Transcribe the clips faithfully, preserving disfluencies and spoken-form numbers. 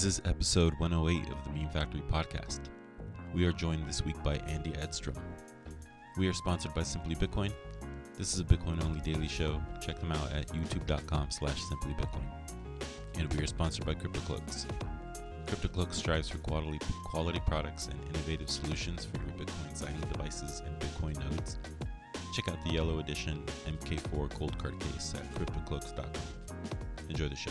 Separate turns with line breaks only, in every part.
This is episode one oh eight of the Meme Factory podcast. We are joined this week by Andy Edstrom. We are sponsored by Simply Bitcoin. This is a Bitcoin-only daily show. Check them out at youtube.com slash simplybitcoin. And we are sponsored by CryptoCloaks. CryptoCloaks strives for quality, quality products and innovative solutions for your Bitcoin signing devices and Bitcoin nodes. Check out the yellow edition M K four cold card case at cryptocloaks dot com. Enjoy the show.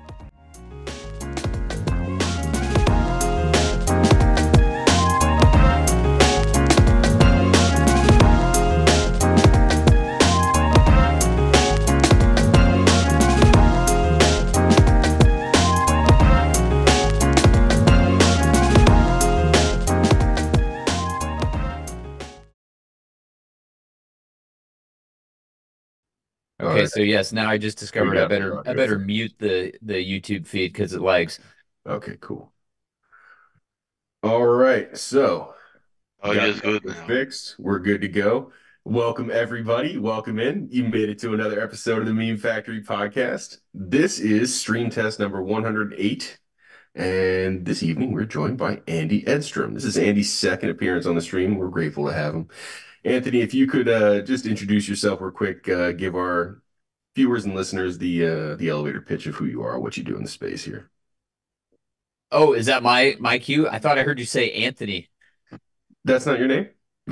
Okay, so yes, now I just discovered I better
progress.
I better mute the the YouTube feed because it lags.
Okay, cool. All right, so
Oh,
got
just good
this
now.
fixed. We're good to go. Welcome everybody. Welcome in. You made it to another episode of the Meme Factory podcast. This is stream test number one hundred eight, and this evening we're joined by Andy Edstrom. This is Andy's second appearance on the stream. We're grateful to have him. Anthony, if you could uh, just introduce yourself real quick, uh, give our viewers and listeners the uh, the elevator pitch of who you are, what you do in the space here.
Oh, is that my my cue? I thought I heard you say Anthony.
That's not your name?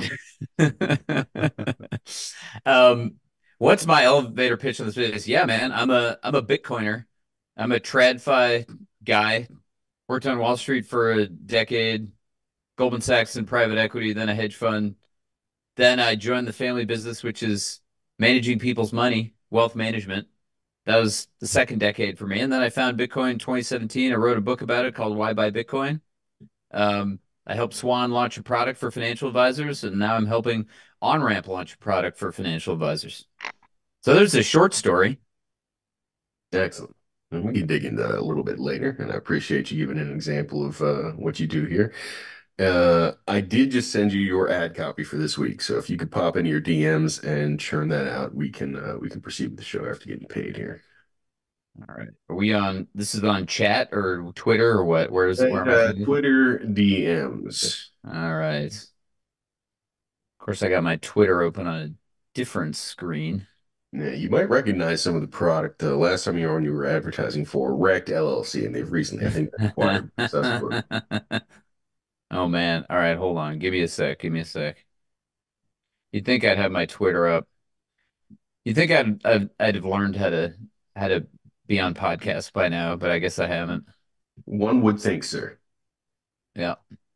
um, what's my elevator pitch on this business? Yeah, man, I'm a I'm a Bitcoiner. I'm a TradFi guy. Worked on Wall Street for a decade, Goldman Sachs in private equity, then a hedge fund. Then I joined the family business, which is managing people's money, wealth management. That was the second decade for me. And then I found Bitcoin in twenty seventeen. I wrote a book about it called Why Buy Bitcoin. Um, I helped Swan launch a product for financial advisors, and now I'm helping OnRamp launch a product for financial advisors. So there's a short story.
Excellent. And we can dig into that a little bit later, and I appreciate you giving an example of uh, what you do here. Uh, I did just send you your ad copy for this week, so if you could pop into your D Ms and churn that out, we can uh, we can proceed with the show after getting paid here.
All right. Are we on, this is on chat or Twitter or what? Where's where am I
Uh,
thinking?
Twitter D Ms.
All right. Of course, I got my Twitter open on a different screen.
Yeah, you might recognize some of the product. The last time you were on, you were advertising for Rect L L C, and they've recently, I think, acquired Susquehanna.
Oh man. All right, hold on. Give me a sec. Give me a sec. You'd think I'd have my Twitter up. You'd think I'd I'd, I'd have learned how to how to be on podcasts by now, but I guess I haven't.
One would think, sir.
Yeah.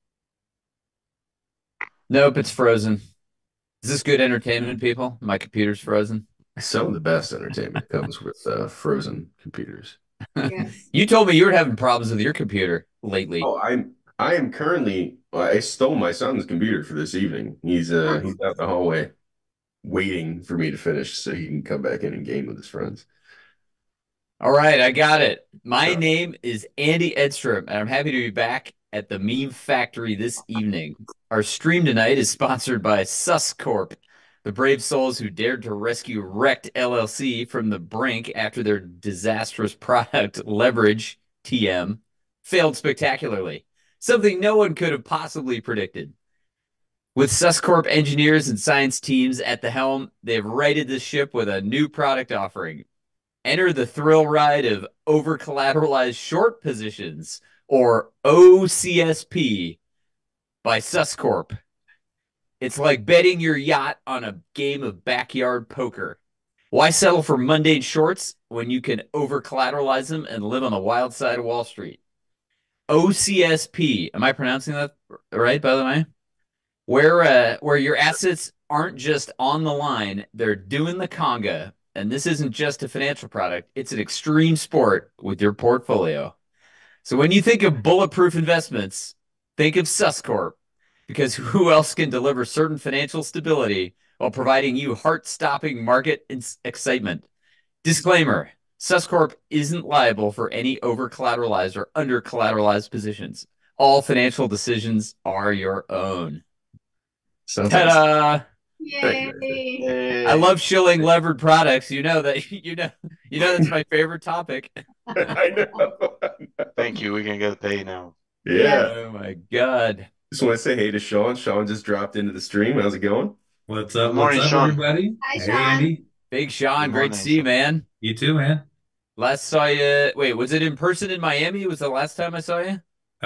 Nope, it's frozen. Is this good entertainment, people? My computer's frozen.
Some of the best entertainment comes with uh, frozen computers.
Yes.
You told me you were having problems with your computer lately.
Oh, I'm I am currently I stole my son's computer for this evening. He's uh he's out in the hallway waiting for me to finish so he can come back in and game with his friends.
All right, I got it. My
Yeah.
name is Andy Edstrom, and I'm happy to be back at the Meme Factory this evening. Our stream tonight is sponsored by Suscorp, the brave souls who dared to rescue Rect L L C from the brink after their disastrous product Leverage T M failed spectacularly, something no one could have possibly predicted. With Suscorp engineers and science teams at the helm, they've righted the ship with a new product offering. Enter the thrill ride of over-collateralized short positions, or O C S P, by Suscorp. It's like betting your yacht on a game of backyard poker. Why settle for mundane shorts when you can over-collateralize them and live on the wild side of Wall Street? O C S P, am I pronouncing that right, by the way? Where, uh, where your assets aren't just on the line, they're doing the conga. And this isn't just a financial product, it's an extreme sport with your portfolio. So when you think of bulletproof investments, think of Suscorp, because who else can deliver certain financial stability while providing you heart-stopping market excitement? Disclaimer, Suscorp isn't liable for any over-collateralized or under-collateralized positions. All financial decisions are your own.
Sounds
Ta-da!
Thank
Yay.
Yay.
I love shilling levered products. You know that. You know. You know that's my favorite topic.
I know.
Thank you. We can get paid now.
Yeah.
Oh my God.
Just want to say hey to Sean. Sean just dropped into the stream. How's it going?
What's
Good
up? What's
morning,
up,
Sean.
everybody?
Hi,
Hey,
Sean.
Andy.
Big Sean,
Good
great to
morning,
see you,
Sean.
man.
You too, man.
Last saw you. Wait, was it in person in Miami? Was the last time I saw you?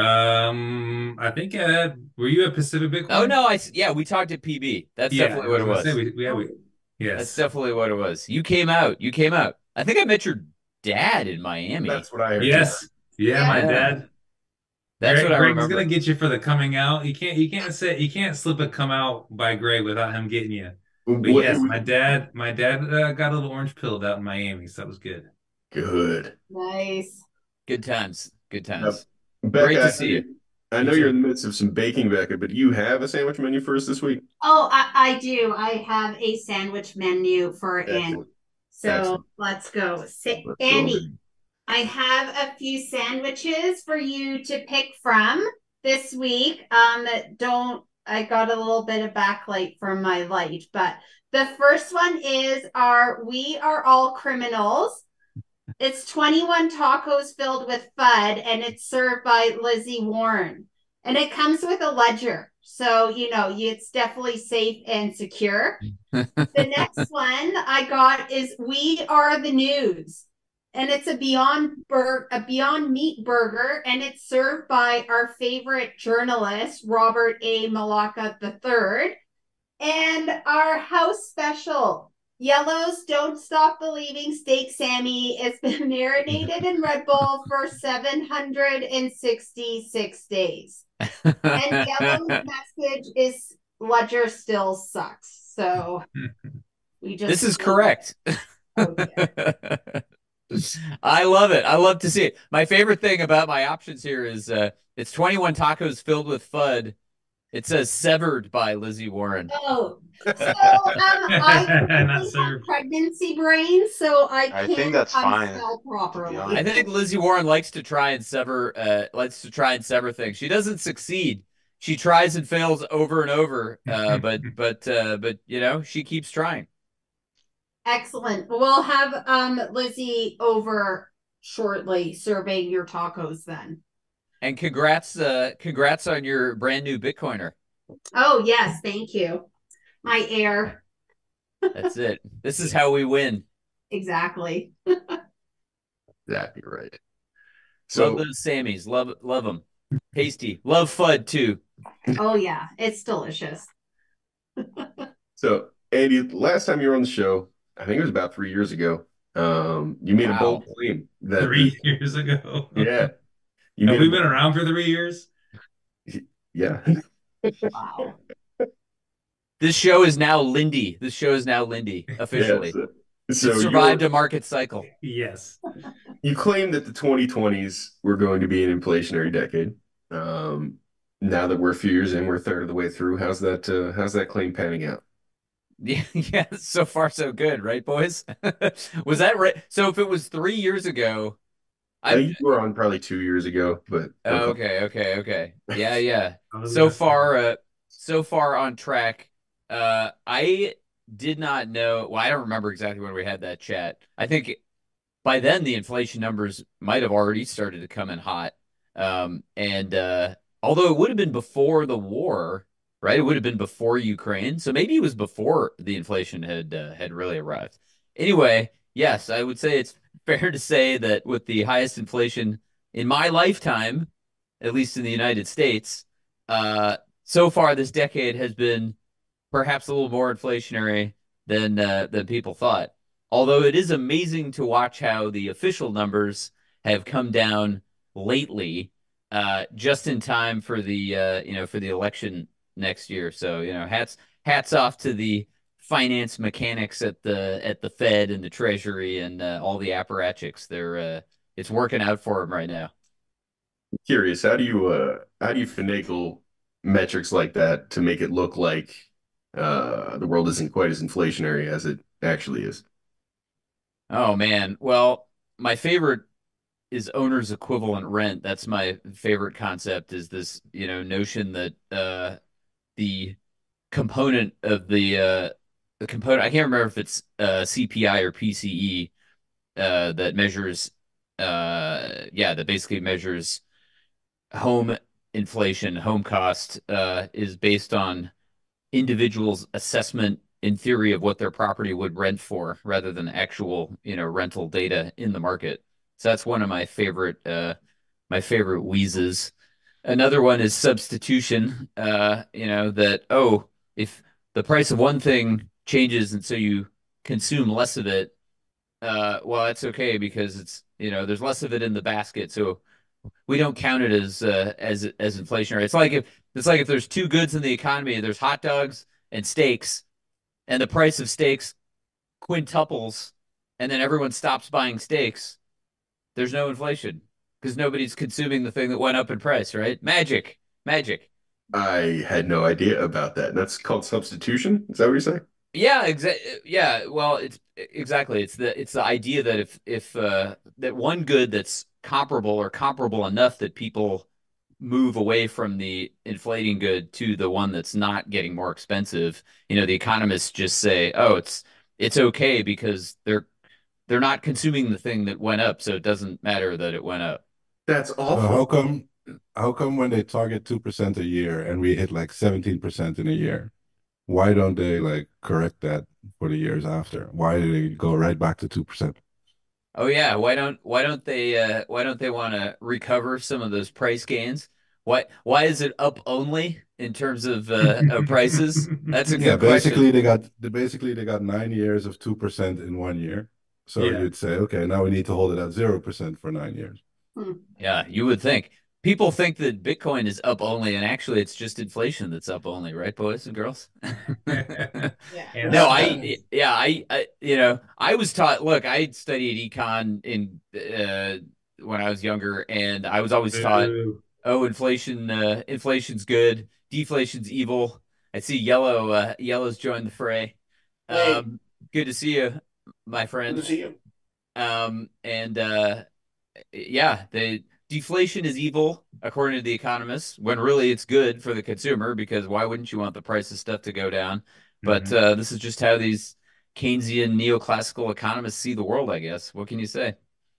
Um, I think uh, were you at Pacific
Oh
Bitcoin?
no, I s- yeah, we talked at P B. That's
Yeah,
definitely
I
what
was
it
gonna say
was.
we, we, yeah, we
That's
yes.
definitely what it was. You came out. You came out. I think I met your dad in Miami.
That's what I heard. too.
Yes. Yeah, my
Yeah.
dad.
That's
Greg,
what I
Greg's
remember.
gonna get you for the coming out. You can't you can't say you can't slip a come out by Greg without him getting you. But
What,
yes, my dad my dad uh, got a little orange pilled out in Miami, so that was good.
good.
Nice.
Good times. Good
Uh,
times.
Becca,
Great to
I-
see you.
I
You
know you're
too.
in the midst of some baking, Becca, but you have a sandwich menu for us this week?
Oh, I, I do. I have a sandwich menu for Andy.
Excellent.
So
Excellent.
let's go. Sa-
Let's go.
Andy, I have a few sandwiches for you to pick from this week. Um, don't I got a little bit of backlight from my light, but the first one is our We Are All Criminals. It's twenty-one tacos filled with fud, and it's served by Lizzie Warren. And it comes with a ledger. So, you know, it's definitely safe and secure. The next one I got is We Are the News. And it's a Beyond Bur- a Beyond Meat burger, and it's served by our favorite journalist, Robert A. Malacca the third. And our house special, Yellow's Don't Stop Believing Steak Sammy. It's been marinated in Red Bull for seven hundred sixty-six days. And Yellow's message is Ledger still sucks. So we just
This is correct.
Oh, yeah.
I love it. I love to see it. My favorite thing about my options here is uh, it's twenty-one tacos filled with FUD. It says severed by Lizzie Warren.
Oh, so um, I
Not
have
served.
pregnancy brain, so I
I
can't
think that's fine,
unspell properly.
honest.
I think Lizzie Warren likes to try and sever, uh, likes to try and sever things. She doesn't succeed. She tries and fails over and over, uh, but but uh, but you know she keeps trying.
Excellent. We'll have um Lizzie over shortly serving your tacos then.
And congrats, uh, congrats on your brand new Bitcoiner.
Oh, yes, thank you. My heir.
That's it. This is how we win.
Exactly.
Exactly right.
Love
So,
those Sammys. Love love them. Tasty. Love FUD too.
Oh, yeah, it's delicious.
so Andy, last time you were on the show, I think it was about three years ago. Um, you made a
Wow.
bold claim that
Three years ago.
yeah, you
Have
made
we
a,
been around for three years?
yeah.
Wow.
This show is now Lindy. This show is now Lindy officially.
Yeah,
It
so so
survived
you're-
a market cycle.
Yes.
you claim that the twenty twenties were going to be an inflationary decade. Um, now that we're a few years in, we're a third of the way through. How's that? Uh, how's that claim panning out?
Yeah, yeah, so far so good, right, boys? Was that right? So if it was three years ago,
I
I
think you were on probably two years ago, but
oh, okay, okay, okay. Yeah, yeah.
I was
So
gonna say-
far, uh, so far on track. Uh, I did not know. Well, I don't remember exactly when we had that chat. I think by then the inflation numbers might have already started to come in hot. Um, and uh, although it would have been before the war, right? It would have been before Ukraine, so maybe it was before the inflation had uh, had really arrived. Anyway, yes, I would say it's fair to say that with the highest inflation in my lifetime, at least in the United States, uh, so far this decade has been perhaps a little more inflationary than uh, than people thought. Although it is amazing to watch how the official numbers have come down lately, uh, just in time for the uh, you know for the election next year. So you know, hats hats off to the finance mechanics at the at the Fed and the Treasury and uh, all the apparatchiks. They're uh, it's working out for them right now.
curious, how do you uh how do you finagle metrics like that to make it look like uh the world isn't quite as inflationary as it actually is?
Oh man, well, my favorite is owner's equivalent rent. That's my favorite concept. Is this you know notion that uh, the component of the uh, the component I can't remember if it's uh, C P I or P C E uh, that measures uh, yeah, that basically measures home inflation, home cost, uh, is based on individuals' assessment in theory of what their property would rent for rather than actual, you know, rental data in the market. So that's one of my favorite uh my favorite wheezes. Another one is substitution. Uh, you know, that oh, if the price of one thing changes and so you consume less of it, uh, well, that's okay because it's, you know, there's less of it in the basket. So we don't count it as uh, as as inflationary. It's like if it's like if there's two goods in the economy, there's hot dogs and steaks, and the price of steaks quintuples, and then everyone stops buying steaks. There's no inflation because nobody's consuming the thing that went up in price, right? Magic, magic.
I had no idea about that. That's called substitution. Is that what you're saying?
Yeah, exactly. Yeah, well, it's exactly. It's the it's the idea that if if uh, that one good that's comparable or comparable enough that people move away from the inflating good to the one that's not getting more expensive. You know, the economists just say, "Oh, it's it's okay because they're they're not consuming the thing that went up, so it doesn't matter that it went up."
That's
So how
awful.
come how come when they target two percent a year and we hit like seventeen percent in a year, why don't they like correct that for the years after? Why do they go right back to two percent?
Oh yeah, why don't why don't they uh why don't they want to recover some of those price gains? Why why is it up only in terms of uh of prices? That's a
Yeah,
good question.
basically they got they basically they got nine years of two percent in one year. So
Yeah.
you'd say, okay, now we need to hold it at zero percent for nine years.
Hmm.
Yeah, you would think. People think that Bitcoin is up only, and actually it's just inflation that's up only, right, boys and girls?
Yeah.
And
No,
uh,
I, yeah, I, I, you know, I was taught, look, I studied econ in, uh, when I was younger, and I was always taught,
boo.
oh, inflation, uh, inflation's good, deflation's evil. I see yellow, uh, yellow's joined the fray.
Hey,
Um, good to see you, my
good to
friend.
see you.
Um, and, uh, yeah, the deflation is evil according to the economists, when really it's good for the consumer because why wouldn't you want the price of stuff to go down? But
Mhm.
uh, this is just how these Keynesian neoclassical economists see the world, I guess. What can you say?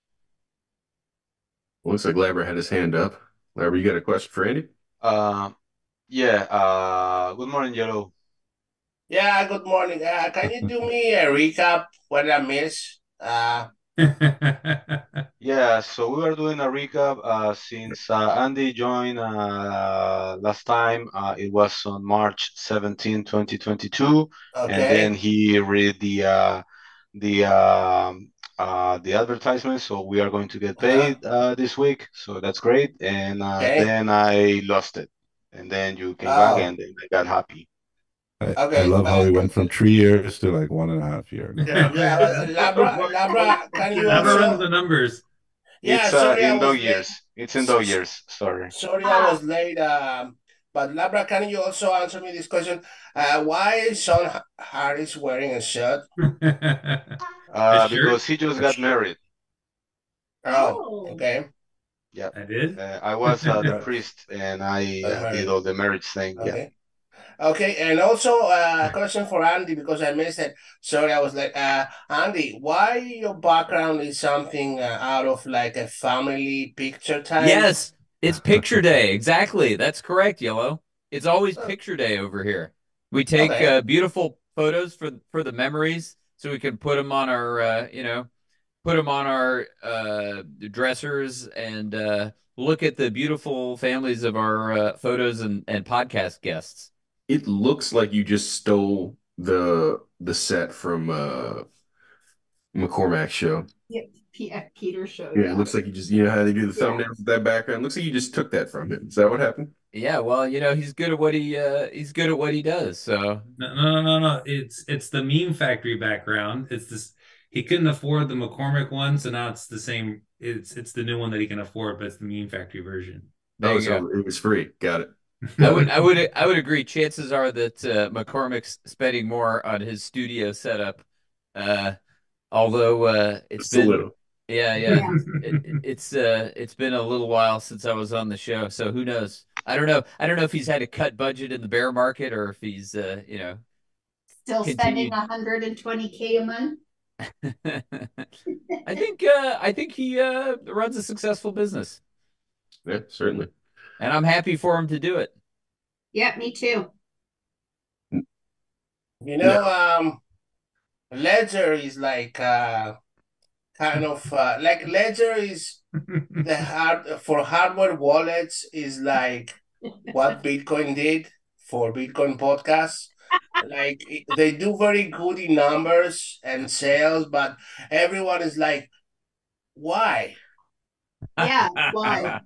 Looks like Labra had his hand up. Labra, you got a question for Andy?
Uh, yeah. Uh, good morning, Yellow.
Yeah, good morning. Uh, can you do me a recap what I missed? Uh,
Yeah, so we are doing a recap uh, since uh, Andy joined uh, last time. Uh, it was on March seventeenth, twenty twenty-two, and then
okay,
he read the uh, the um, uh, the advertisement. So we are going to get
uh-huh,
paid uh, this week. So that's great. And uh,
okay.
then I lost it, and then you came back,
Oh,
and then I got happy.
I, I
okay.
love how we
But
went from three years to like one and a half year ago.
yeah, but Labra, Labra, can you
Never runs
also?
the numbers.
Yeah,
It's uh,
sorry, I
in those
was late.
years. It's in
S-
those
s-
years. Sorry.
Sorry, I
Ah,
was late. Um, but Labra, can you also answer me this question? Uh, why is Sean Ha- Harris wearing a shirt?
A
Uh,
shirt?
because he just
A
got
shirt.
married.
Oh,
oh,
okay.
Yeah.
I did.
Uh, I was uh, the
Right.
priest and I
I
uh, did
heard.
all the marriage thing. Yeah.
Okay. Okay, and also uh, a question for Andy because I missed it. Sorry, I was like, uh, Andy, why your background is something uh, out of like a family picture type?
Yes, it's picture day. Exactly. That's correct, Yellow. It's always
Oh,
picture day over here. We take
okay,
uh, beautiful photos for for the memories so we can put them on our, uh, you know, put them on our uh, dressers and uh, look at the beautiful families of our uh, photos and, and podcast guests.
It looks like you just stole the the set from uh McCormack's show.
yeah, P F Peter show,
Yeah, it
yeah.
looks like you just, you know how they do the
Yeah.
thumbnails with that background. Looks like you just took that from him. Is that what happened?
Yeah, well, you know, he's good at what he uh, he's good at what he does. So
No, no, no, no. It's it's the meme factory background. It's this. He couldn't afford the McCormick one, so now it's the same. It's it's the new one that he can afford, but it's the meme factory version.
there
Oh,
you go.
so it was free. Got it.
I would I would I would agree. Chances are that uh, McCormick's spending more on his studio setup. Uh, although uh, it's
Just a
been
little.
yeah, yeah.
Yeah.
It, it- it's uh it's been a little while since I was on the show, so who knows? I don't know. I don't know if he's had to cut budget in the bear market or if he's uh, you know,
Still spending
continued.
one hundred twenty K a month.
I think uh, I think he uh, runs a successful business,
Yeah, certainly.
and I'm happy for him to do it.
Yeah, me too.
You know, um, Ledger is like uh, kind of uh, like Ledger is the hard for hardware wallets is like what Bitcoin did for Bitcoin podcasts. Like they do very good in numbers and sales, but everyone is like, why?
Yeah, why?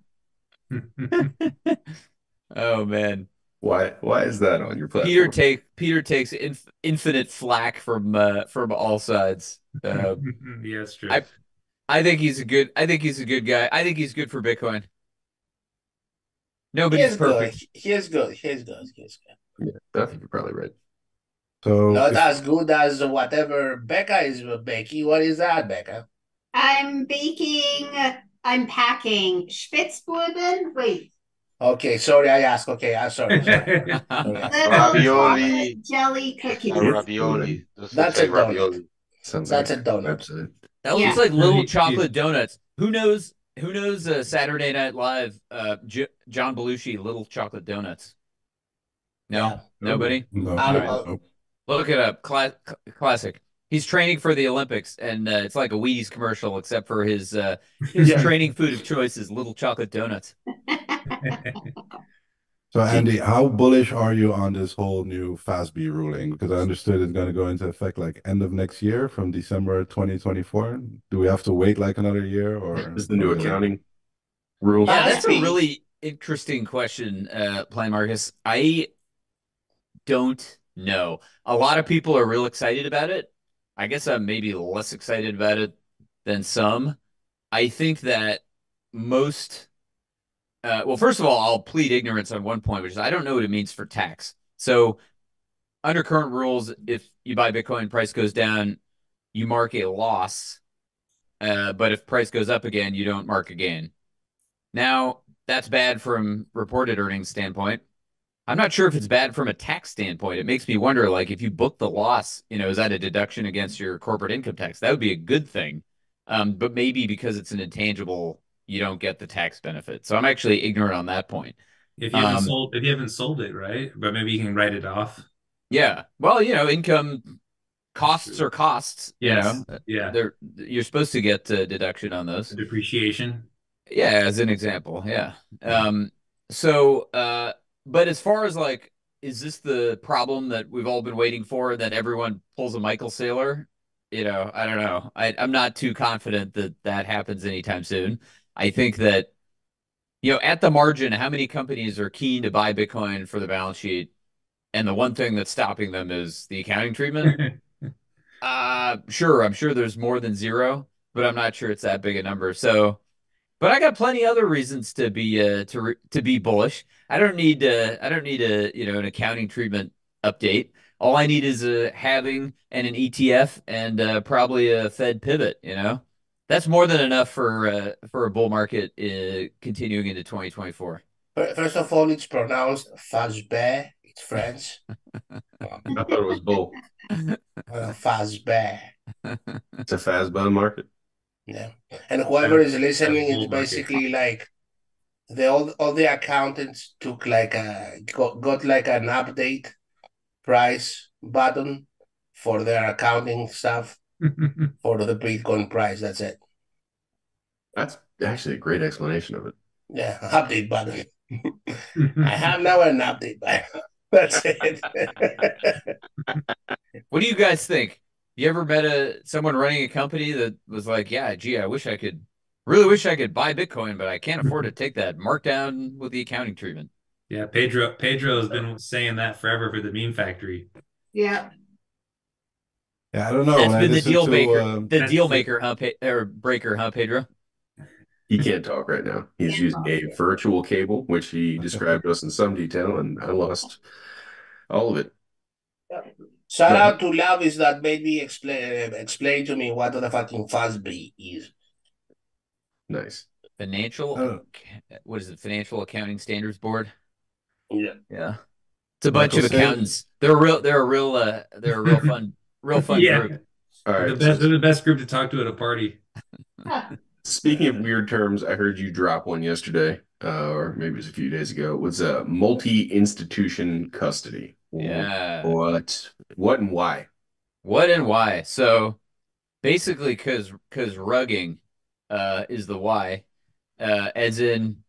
Oh man,
Why? Why is that on your platform?
Peter take Peter takes inf infinite flack from uh, from all sides. Uh,
Yeah, it's true.
I I think he's a good. I think he's a good guy. I think he's good for Bitcoin. Nobody's
He's good.
perfect.
He is good. He's good. He's good.
Yeah, I think you're probably right.
So
Not
if-
as good as whatever Becca is. Becky, what is that, Becca?
I'm baking, I'm packing Spitzbuben. Wait,
Okay, sorry, I asked. Okay, I'm sorry. sorry.
little
Ravioli.
chocolate jelly cookies.
A ravioli. Doesn't
That's
say
a donut.
ravioli.
Sounds
That's
like
a donut.
website.
That
Yeah.
looks like little
He-
chocolate donuts. Who knows? Who knows? Uh, Saturday Night Live. Uh, J John Belushi, Little Chocolate Donuts. No,
Yeah.
nobody.
no,
I don't
no,
know.
Look it up. Cla classic. He's training for the Olympics, and uh, it's like a Wheaties commercial, except for his uh, his
Yeah.
training food of choice is Little Chocolate Donuts.
So Andy, how bullish are you on this whole new FASB ruling? Because I understood it's going to go into effect like end of next year from December twenty twenty-four. Do we have to wait like another year or
This is the new accounting rule.
Yeah, that's a
FASB.
really interesting question, uh, Plan Marcus. I don't know. A lot of people are real excited about it. I guess I'm maybe less excited about it than some. I think that most, uh, well, first of all, I'll plead ignorance on one point, which is I don't know what it means for tax. So under current rules, if you buy Bitcoin, price goes down, you mark a loss. Uh, but if price goes up again, you don't mark a gain. Now, that's bad from reported earnings standpoint. I'm not sure if it's bad from a tax standpoint. It makes me wonder, like, if you book the loss, you know, is that a deduction against your corporate income tax? That would be a good thing. Um, but maybe because it's an intangible, you don't get the tax benefit. So I'm actually ignorant on that point.
If you haven't
Um,
sold, if you haven't sold it, right? But maybe you can write it off.
Yeah. Well, you know, income costs are costs.
Yes.
You know,
Yeah.
they're you're supposed to get a deduction on those.
Depreciation.
Yeah, as an example. Yeah. Um, so, uh, but as far as like, is this the problem that we've all been waiting for, that everyone pulls a Michael Saylor? You know, I don't know. I, I'm not too confident that that happens anytime soon. I think that, you know, at the margin, how many companies are keen to buy Bitcoin for the balance sheet? And the one thing that's stopping them is the accounting treatment. Uh, sure, I'm sure there's more than zero, but I'm not sure it's that big a number. So, but I got plenty other reasons to be uh to re to be bullish. I don't need uh I don't need a you know an accounting treatment update. All I need is a halving and an E T F and uh, probably a Fed pivot. You know, that's more than enough for uh, for a bull market uh, continuing into twenty twenty-four.
Fir- First of all, it's pronounced Fazbear. It's French.
I thought it was bull.
Uh, Fazbear.
It's a FASB market.
Yeah. And whoever is listening,
That's bull
it's
market.
basically like the all, all the accountants took like a got, got like an update price button for their accounting stuff for the Bitcoin price. That's it.
That's actually a great explanation of it.
Yeah, update button. I have now an update button. That's it.
What do you guys think? You ever met a someone running a company that was like, yeah, gee, I wish I could, really wish I could buy Bitcoin, but I can't afford to take that markdown with the accounting treatment.
Yeah, Pedro Pedro has been saying that forever for the Meme Factory.
Yeah.
Yeah, I don't know.
That's
When I
been the
listen
deal
to,
maker,
um,
the
That's
deal
the-
maker, huh, Pe or breaker, huh, Pedro?
He can't talk right now. He's
Can't
using
talk,
a
yeah.
virtual cable, which he described to us in some detail, and I lost all of it.
Shout out to Lavis that made me explain explain to me what the fucking FASB is.
Nice.
Financial,
Oh.
Acc- what is it? Financial Accounting Standards Board.
Yeah.
Yeah, it's a bunch
Michael
of
said-
accountants. They're real. They're a real. Uh, they're a real fun, real fun
Yeah.
group.
All
They're the
right.
best.
So
They're the best group to talk to at a party.
speaking of weird terms, I heard you drop one yesterday, uh, or maybe it was a few days ago. It was a multi-institution custody.
Yeah.
What? What and why?
What and why? So basically, because because rugging uh, is the why, uh, as in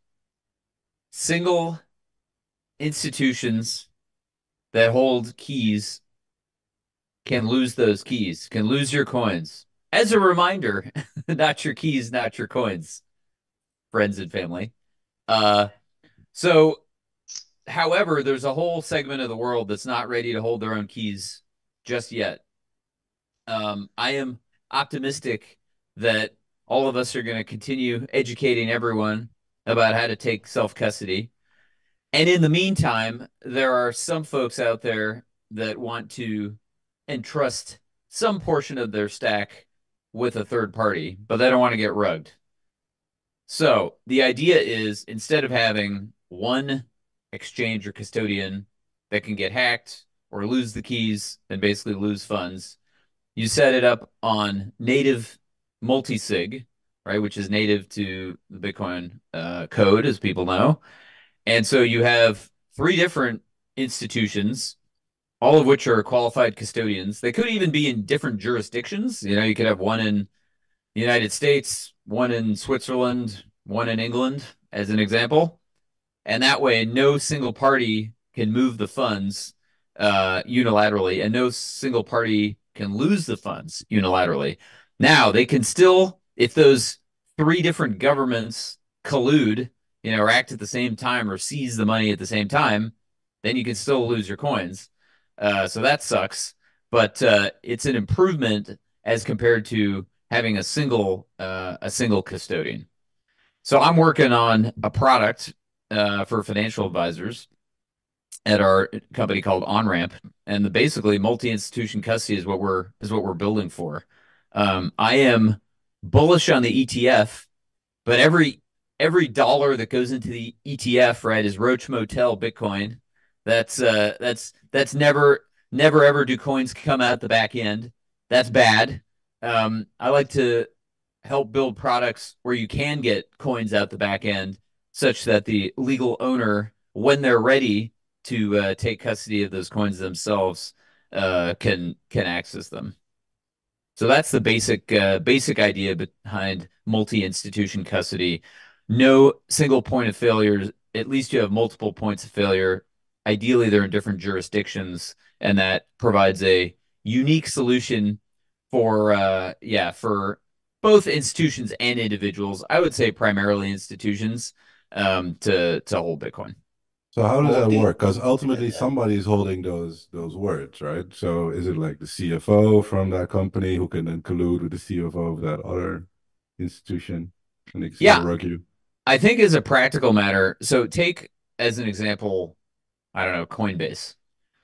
single institutions that hold keys can lose those keys, can lose your coins. As a reminder, not your keys, not your coins, friends and family. Uh, so, however, there's a whole segment of the world that's not ready to hold their own keys just yet. Um, I am optimistic that all of us are going to continue educating everyone about how to take self-custody. And in the meantime, there are some folks out there that want to entrust some portion of their stack with a third party, but they don't want to get rugged. So the idea is instead of having one exchange or custodian that can get hacked or lose the keys and basically lose funds, you set it up on native multi-sig, right, which is native to the Bitcoin uh, code, as people know. And so you have three different institutions, all of which are qualified custodians. They could even be in different jurisdictions. You know, you could have one in the United States, one in Switzerland, one in England, as an example. And that way, no single party can move the funds uh, unilaterally, and no single party can lose the funds unilaterally. Now, they can still, if those three different governments collude, you know, or act at the same time or seize the money at the same time, then you can still lose your coins. Uh, so that sucks, but uh, it's an improvement as compared to having a single uh, a single custodian. So I'm working on a product uh, for financial advisors at our company called OnRamp, and the basically multi-institution custody is what we're is what we're building for. Um, I am bullish on the E T F, but every every dollar that goes into the E T F, right, is Roach Motel Bitcoin. That's uh, that's that's never never ever do coins come out the back end. That's bad. Um, I like to help build products where you can get coins out the back end, such that the legal owner, when they're ready to uh, take custody of those coins themselves, uh, can can access them. So that's the basic uh, basic idea behind multi-institution custody. No single point of failure. At least you have multiple points of failure. Ideally, they're in different jurisdictions, and that provides a unique solution for uh, yeah for both institutions and individuals. I would say primarily institutions um, to to hold Bitcoin.
So how does that
Multi-
work? Because ultimately somebody's holding those those words, right? So is it like the C F O from that company who can then collude with the C F O of that other institution and they can
Yeah.
still rug you?
I think as a practical matter, so take as an example, I don't know, Coinbase.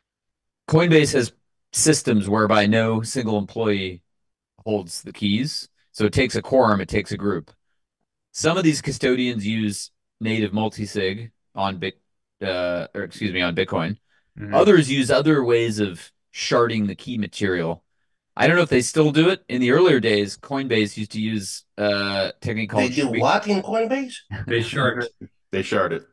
Coinbase has systems whereby no single employee holds the keys. So it takes a quorum, it takes a group. Some of these custodians use native multi-sig on Bit, uh, or excuse me, on Bitcoin.
Mhm.
Others use other ways of sharding the key material. I don't know if they still do it. In the earlier days, Coinbase used to use a technique
They
called
do
shard-
what in Coinbase?
They shard.
They shard it.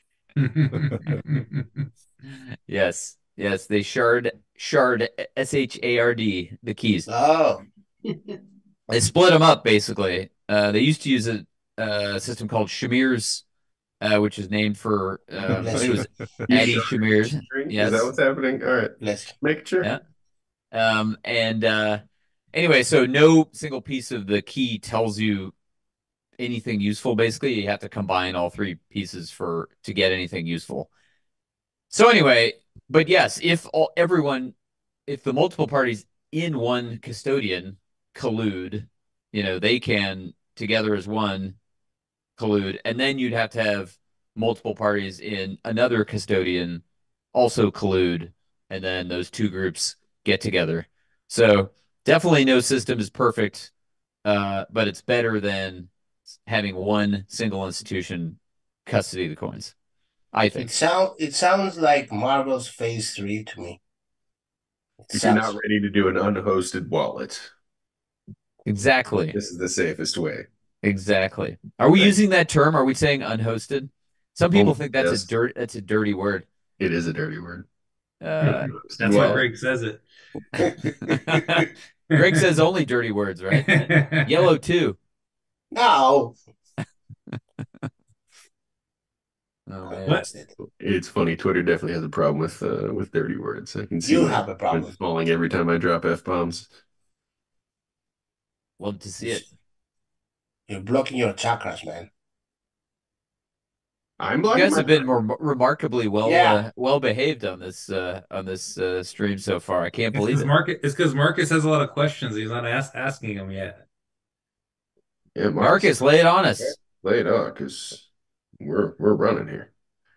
Yes, yes, they shard shard S H A R D the keys.
Oh,
They split them up basically. Uh, they used to use a, a system called Shamir's, uh, which is named for um, I think it was Adi Shamir's. Yes.
Is that what's happening? All right.
let's
Make sure.
Yeah. Um, and uh, anyway, so no single piece of the key tells you anything useful. Basically, you have to combine all three pieces for to get anything useful. So anyway, but yes, if all everyone, if the multiple parties in one custodian collude, you know, they can together as one collude, and then you'd have to have multiple parties in another custodian also collude, and then those two groups get together. So definitely no system is perfect, uh, but it's better than having one single institution custody the coins, I
It
think.
sound it sounds like Marvel's Phase Three to me. It
If you're
sounds
not ready to do an unhosted wallet.
Exactly.
This is the safest way.
Exactly. Are we
Right.
using that term? Are we saying unhosted? Some people
Oh,
think that's
yes.
a dirt. That's a dirty word.
It is a dirty word.
Uh,
That's
Well-
why Greg says it.
Greg says only dirty words, right? Yellow too.
No.
Oh,
I
man.
What?
lost it.
It's funny. Twitter definitely has a problem with uh, with dirty words. I can see
You
my
have a problem.
comments falling every time I drop f bombs.
Love to see it.
You're blocking your chakras, man.
I'm
You
blocking
guys
my-
have been more remarkably well
Yeah.
uh, well behaved on this uh, on this uh, stream so far. I can't
It's
believe
because
it.
Marcus, it's because Marcus has a lot of questions. He's not ask, asking them yet.
Yeah,
Marcus, lay it on us.
lay it on because we're we're running here.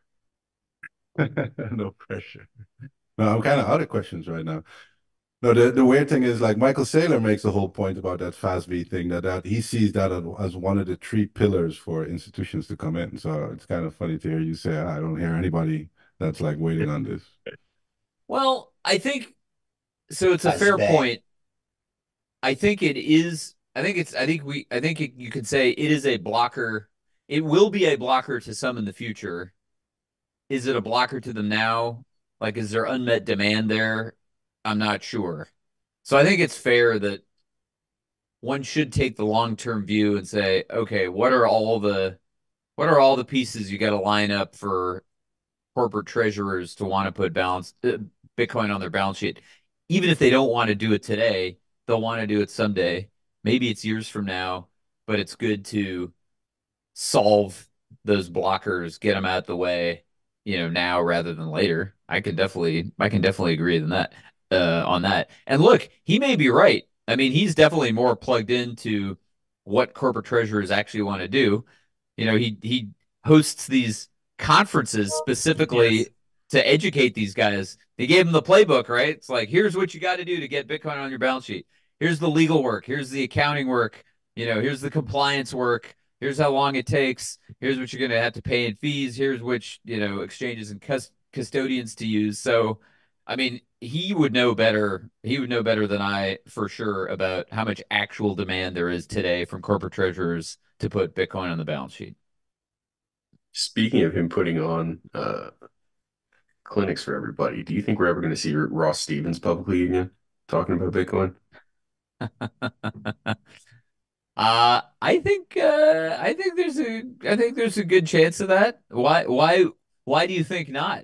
No pressure. No, I'm kind of out of questions right now. No, the, the weird thing is like Michael Saylor makes a whole point about that FASB thing that, that he sees that as one of the three pillars for institutions to come in. So it's kind of funny to hear you say, I don't hear anybody that's like waiting on this.
Well, I think so. It's a
That's
fair
bad.
point. I think it is. I think it's. I think we. I think it, you could say it is a blocker. It will be a blocker to some in the future. Is it a blocker to them now? Like, is there unmet demand there? I'm not sure. So I think it's fair that one should take the long-term view and say, okay, what are all the what are all the pieces you got to line up for corporate treasurers to want to put balance uh, Bitcoin on their balance sheet? Even if they don't want to do it today, they'll want to do it someday. Maybe it's years from now, but it's good to solve those blockers, get them out of the way, you know, now rather than later. I can definitely, I can definitely agree on that, uh, on that. And look, he may be right. I mean, he's definitely more plugged into what corporate treasurers actually want to do. You know, he he hosts these conferences specifically
Yes.
to educate these guys. They gave them the playbook, right? It's like, here's what you got to do to get Bitcoin on your balance sheet. Here's the legal work. Here's the accounting work. You know, here's the compliance work. Here's how long it takes. Here's what you're going to have to pay in fees. Here's which, you know, exchanges and cus- custodians to use. So, I mean, he would know better. He would know better than I for sure about how much actual demand there is today from corporate treasurers to put Bitcoin on the balance sheet.
Speaking of him putting on uh, clinics for everybody, do you think we're ever going to see Ross Stevens publicly again talking about Bitcoin?
Uh, I think uh, I think there's a I think there's a good chance of that. Why why why do you think not?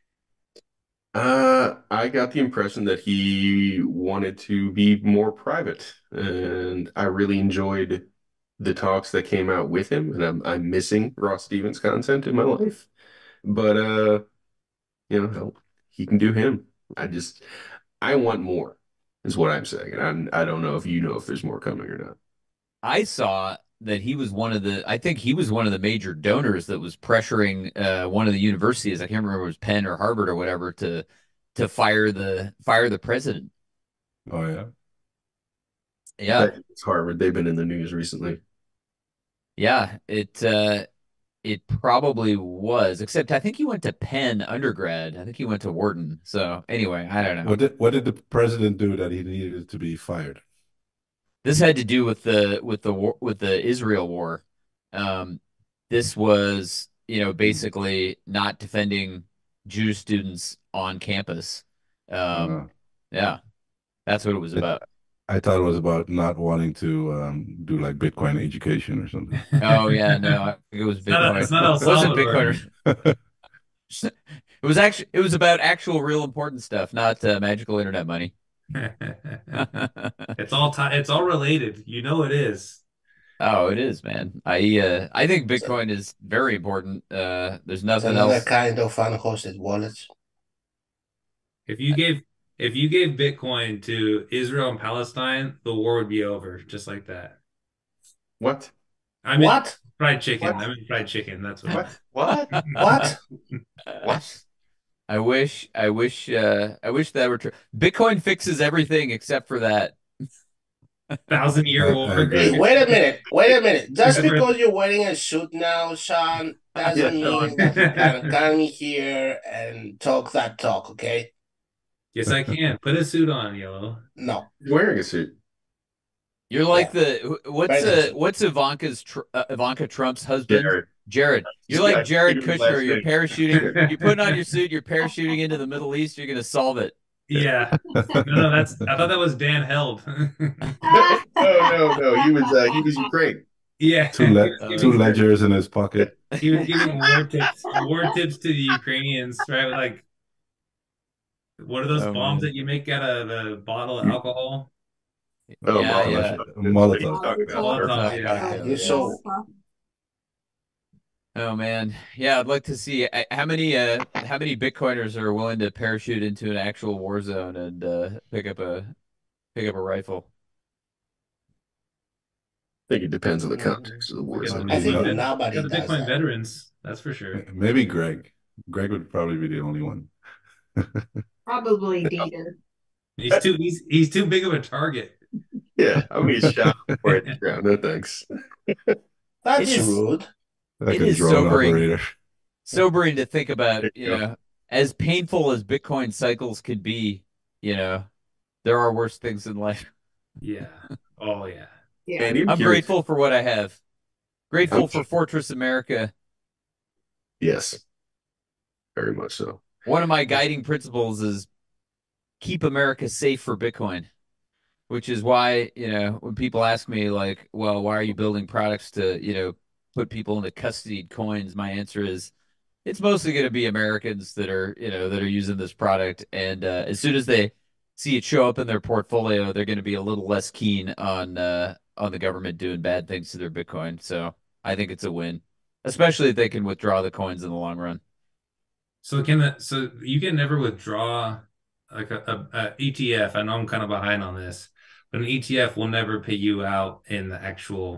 Uh, I got the impression that he wanted to be more private, and I really enjoyed the talks that came out with him, and I'm I'm missing Ross Stevens content in my life. But uh, you know, hell, he can do him. I just I want more, is what I'm saying. And I'm I don't know if you know if there's more coming or not.
I saw that he was one of the I think he was one of the major donors that was pressuring uh, one of the universities. I can't remember if it was Penn or Harvard or whatever to to fire the fire the president.
Oh, yeah.
Yeah,
It's Harvard. They've been in the news recently.
yeah. It uh, it probably was. Except I think he went to Penn undergrad. I think he went to Wharton. So anyway, I don't know.
What did, what did the president do that he needed to be fired?
This had to do with the with the war, with the Israel war. Um, this was, you know, basically not defending Jewish students on campus. Um,
Uh,
yeah, that's what it was about.
I thought it was about not wanting to um, do like Bitcoin education or something.
Oh yeah, no, I think it was
It's not,
Bitcoin.
it's not El
It wasn't
Salvador.
Bitcoin. It was actually it was about actual real important stuff, not uh, magical internet money.
It's all ti it's all related. You know it is.
Oh, it is, man. I uh, I think Bitcoin is very important. Uh, there's
It's
nothing
another
else.
kind of unhosted wallets.
If you gave if you gave Bitcoin to Israel and Palestine, the war would be over, just like that.
What?
I mean
What?
fried chicken.
What?
I mean fried chicken. That's what.
What?
What?
What?
What?
I wish, I wish, uh, I wish that were true. Bitcoin fixes everything except for that.
Thousand
I-
year
I
war.
agree.
Hey, wait a minute. Wait a minute. Just
Different-
because you're wearing a suit now, Sean, doesn't
Yeah,
mean that you can come here and talk that talk, okay?
Yes, I can. Put a suit on, Yellow.
No.
He's wearing a suit.
You're like
Yeah.
the what's
Very
uh
interesting.
what's Ivanka's tr uh, Ivanka Trump's husband?
Jared.
Jared. You're
Yeah, I
like Jared
figured his
Kushner.
last
You're
name.
parachuting. You're putting on your suit. You're parachuting into the Middle East. You're gonna solve it.
Yeah. No, no, that's I thought that was Dan Held.
No, no, no. He was uh, he was Ukraine.
Yeah.
Two, le
Uh,
two ledgers in his pocket.
He was giving war tips, war tips to the Ukrainians, right? Like, what are those
Oh,
bombs
man.
that you make out of a bottle of alcohol?
Oh,
Yeah,
Molotov.
yeah.
That's what
Molotov.
he's talking about.
Molotov,
Perfect.
yeah.
You're so
Oh man, yeah. I'd like to see uh, how many uh how many Bitcoiners are willing to parachute into an actual war zone and uh pick up a pick up a rifle.
I think it depends on the context of the war
We got
zone.
the
I think
Bitcoin ven-
nobody
got the
does
Bitcoin
that.
veterans, that's for sure.
Maybe Greg. Greg would probably be the only one.
Probably Dieter.
He's too he's he's too big of a target.
Yeah, I'm gonna shot before I hit the ground. No thanks.
That's
It is-
rude.
Like
It
a
is
drone
sobering.
operator.
Sobering to think about,
There you
you
go.
know, as painful as Bitcoin cycles could be, you know, there are worse things in life.
Yeah. Oh yeah.
Yeah.
And I'm
I'm
curious-
grateful for what I have. Grateful
I'm-
for Fortress America.
Yes, very much so.
One of my guiding principles is keep America safe for Bitcoin, which is why, you know, when people ask me like, well, why are you building products to, you know, put people into custodied coins? My answer is it's mostly going to be Americans that are, you know, that are using this product. And uh, as soon as they see it show up in their portfolio, they're going to be a little less keen on uh, on the government doing bad things to their Bitcoin. So I think it's a win, especially if they can withdraw the coins in the long run.
So can the so you can never withdraw like a, a, a E T F. I know I'm kind of behind on this, but an E T F will never pay you out in the actual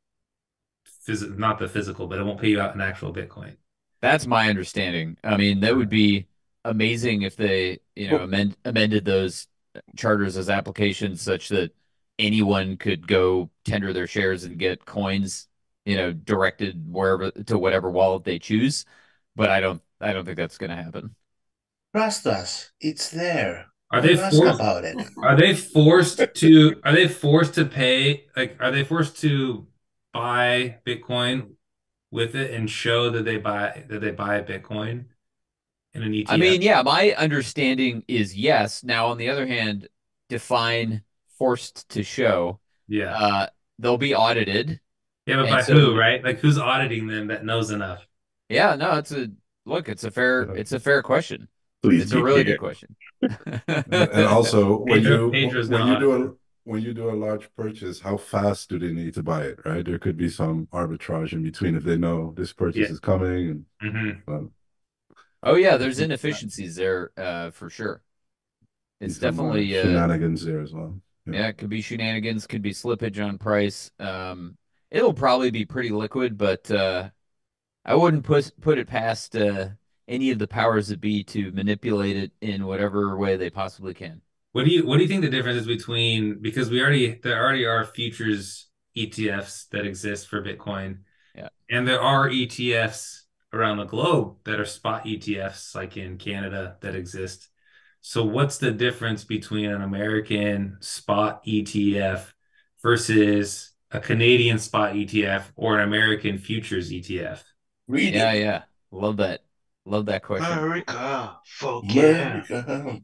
phys not the physical, but it won't pay you out in actual Bitcoin.
That's my understanding. I mean, that would be amazing if they, you know, amend, amended those charters as applications such that anyone could go tender their shares and get coins, you know, directed wherever to whatever wallet they choose. But I don't, I don't think that's going to happen.
Trust us. It's there.
Are they
Ask
forced?
about it.
Are they forced to? Are they forced to pay? Like, are they forced to buy Bitcoin with it and show that they buy that they buy Bitcoin in an E T F?
I mean, yeah, my understanding is yes. Now, on the other hand, define forced to show.
Yeah.
Uh, they'll be audited.
Yeah, but
and
by
so-
who, right? Like, who's auditing them that knows enough?
Yeah, no, it's a look. It's a fair. It's a fair question.
Please
It's a
be
really
clear.
good question.
And, and also, when
Pedro-
you
Pedro's
when
gonna
you do
audit
a when you do a large purchase, how fast do they need to buy it? Right? There could be some arbitrage in between if they know this purchase
Yeah.
is coming.
hmm
And um,
Oh yeah, there's inefficiencies there uh, for sure. It's
some, uh,
definitely uh,
shenanigans there as well.
yeah, it could be shenanigans, could be slippage on price. Um, it'll probably be pretty liquid, but uh, I wouldn't put put it past uh, any of the powers that be to manipulate it in whatever way they possibly can.
What do you what do you think the difference is between, because we already there already are futures E T Fs that exist for Bitcoin.
Yeah.
And there are E T Fs around the globe that are spot E T Fs, like in Canada, that exist. So what's the difference between an American spot E T F versus a Canadian spot E T F or an American futures E T F?
Read
Yeah,
it.
yeah, love that, love that question.
America, fuck yeah.
America.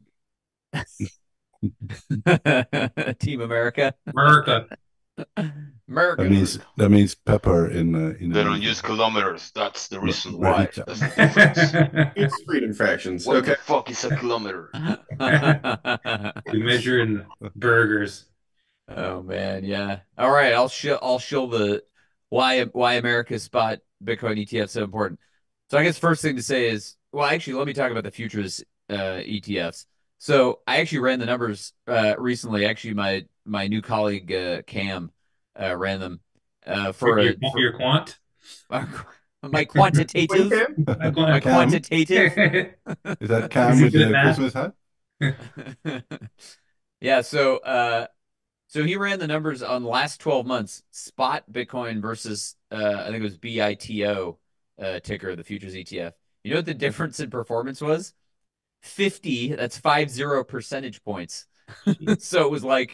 Team America,
America.
America.
That means that means pepper in uh, in
They
the
don't
movie.
use kilometers. That's the reason
Right.
why. That's the difference.
It's freedom fractions.
What
Okay.
the fuck is a kilometer?
We measure in burgers.
Oh man, yeah. All right, I'll show I'll show the why why America's spot Bitcoin E T F so important. So I guess first thing to say is, well, actually, let me talk about the futures uh, E T Fs. So I actually ran the numbers uh, recently. Actually, my my new colleague uh, Cam uh, ran them uh, for,
your,
a, for
your quant.
my quantitative
My
my
quant.
quantitative.
Is that Cam
Is he
with
good
the
at math?
Christmas hat?
Yeah, so uh so he ran the numbers on the last twelve months, spot Bitcoin versus uh I think it was B I T O uh ticker, the futures E T F. You know what the difference in performance was? fifty, that's five zero percentage points. So it was like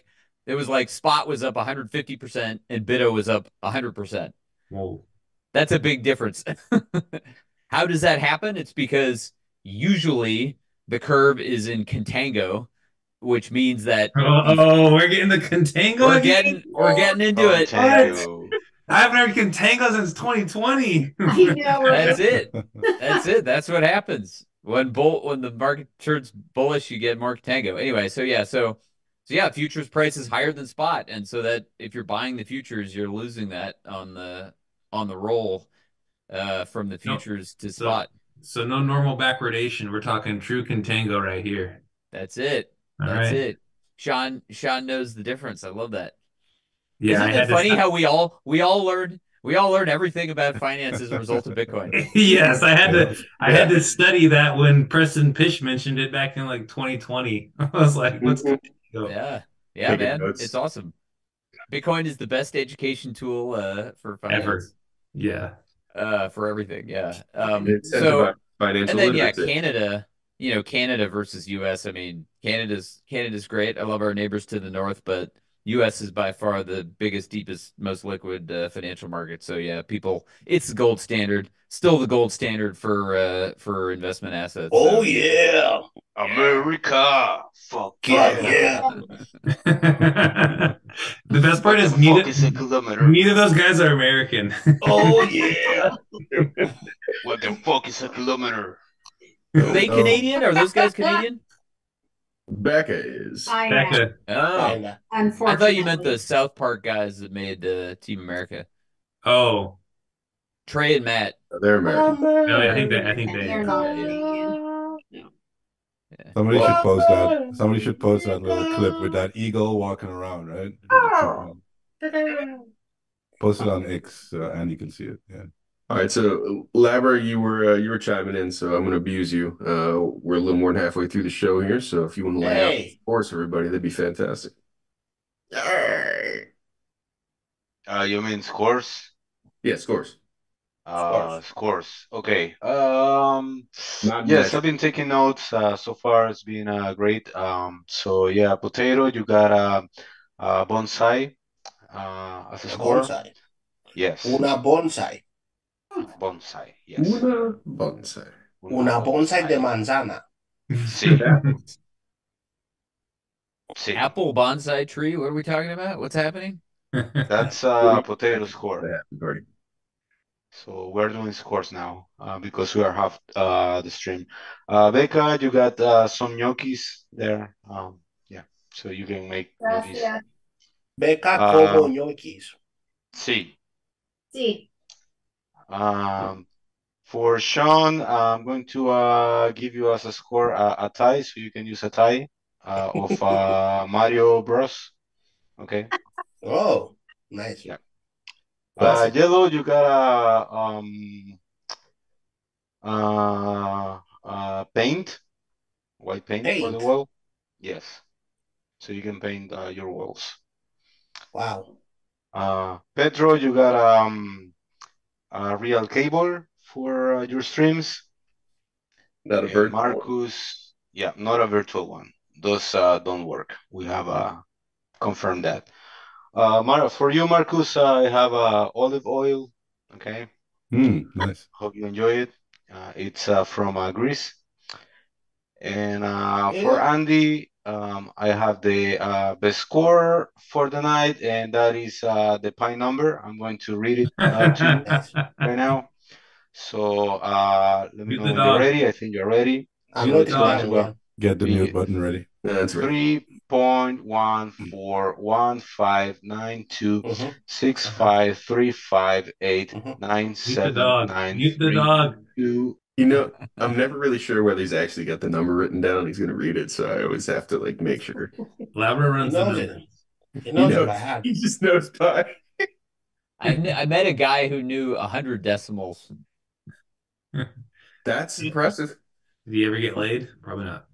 It was like spot was up one hundred fifty percent and BITO was up one hundred percent.
Whoa.
That's a big difference. How does that happen? It's because usually the curve is in contango, which means that
Oh, oh, we're getting the contango
we're
again?
getting we're getting into it.
Contango.
I haven't heard contango since twenty twenty.
I know, right?
That's it. That's it. That's what happens when bull when the market turns bullish. You get more contango. Anyway, so yeah, so so yeah, futures price is higher than spot, and so that if you're buying the futures, you're losing that on the on the roll uh, from the
Nope.
futures to
So,
spot.
so no normal backwardation. We're talking true contango right here.
That's it.
All
That's
right.
it. Sean Sean knows the difference. I love that.
Yeah, I
Isn't
had
it
to
funny
st-
how we all we all learned we all learned everything about finance as a result of Bitcoin?
Yes, I had to
Yeah.
I had to study that when Preston Pish mentioned it back in like twenty twenty. I was like, what's
Mhm.
contango?
Yeah. Yeah,
Taking
man.
notes.
It's awesome. Bitcoin is the best education tool uh, for finance.
Ever. Yeah.
Uh, for everything. Yeah. Um,
It
so
incentivizes financial
and then yeah,
literacy.
Canada, you know, Canada versus U S. I mean, Canada's Canada's great. I love our neighbors to the north, but U S is by far the biggest, deepest, most liquid uh, financial market. So yeah, people, it's the gold standard. Still the gold standard for uh, for investment assets.
Oh
So,
yeah.
America. Fuck
Fuck
yeah.
yeah.
The best part
What
is
the
neither
fuck is a kilometer?
neither of those guys are American.
Oh yeah.
What the fuck is a kilometer?
Are they
Oh.
Canadian? Are those guys Canadian?
Becca is.
I am,
Becca.
Oh,
Kinda.
I
unfortunately.
thought you meant the South Park guys that made uh, Team America.
Oh,
Trey and Matt.
They're American.
no, yeah, I think that I think
And
they
they're not Canadian.
Somebody should
What?
post that. Somebody should post that little clip with that eagle walking around, right? Post it on X so Andy can see it. Yeah.
All right, so Labra, you were uh, you were chiming in, so I'm going to abuse you. Uh, we're a little more than halfway through the show here, so if you want to lay out the
Hey.
scores, everybody, that'd be fantastic.
Uh, you mean scores?
Yeah, scores.
Uh, scores. Okay. Um,
Not
yes,
measured.
I've been taking notes. Uh, so far it's been uh, great. Um, so yeah, potato, you got a uh, uh, bonsai uh, as a
A
score.
bonsai.
Yes,
Una bonsai.
bonsai. Yes,
Una bonsai.
Una bonsai de manzana.
Sí, sí.
Apple bonsai tree. What are we talking about? What's happening?
That's uh potato score.
That already.
So we're doing scores now uh, because we are half uh, the stream. Uh, Becca, you got uh, some gnocchis there. Um, yeah, so you can make gnocchis.
Gracias.
Beca
Uh,
como ñoquis.
Sí.
Sí.
Um, for Sean, I'm going to uh, give you as a score uh, a tie, so you can use a tie uh, of uh, Mario Bros. Okay.
Oh, nice.
Yeah. Uh,
Classic.
yellow, you got a um uh, uh paint, white paint for the
Paint.
wall. Yes. So you can paint uh, your walls.
Wow.
Uh, Pedro, you got um a real cable for uh, your streams.
Not a
And
bird.
Marcus, yeah, not a virtual one. Those uh, don't work. We have uh, confirmed that. Uh, Mar for you, Marcus, uh, I have uh, olive oil. Okay,
Hmm, nice.
hope you enjoy it. Uh, it's uh, from uh, Greece. And uh, for
Yeah.
Andy, um, I have the uh, best score for the night, and that is uh, the pine number. I'm going to read it uh, to you
Nice.
right now. So uh, let me
Mute
know
the
when you're
dog.
ready. I think you're ready.
I'm
Mute
not
the
So
dog.
let's
as
go.
well.
Get the
Be-
mute button ready.
That's right.
Three point one four one five nine two
Mhm.
six
Uh-huh.
five three five eight
Mhm.
nine
Mute the
seven
dog.
nine
Mute the
three
dog.
two.
You know, I'm never really sure whether he's actually got the number written down. He's going to read it, so I always have to like make sure.
Labra
He
runs the
knows it.
numbers.
He
He
knows it
knows.
by heart.
He just knows by.
I kn- I met a guy who knew a hundred decimals.
That's impressive.
Did you ever get laid? Probably not.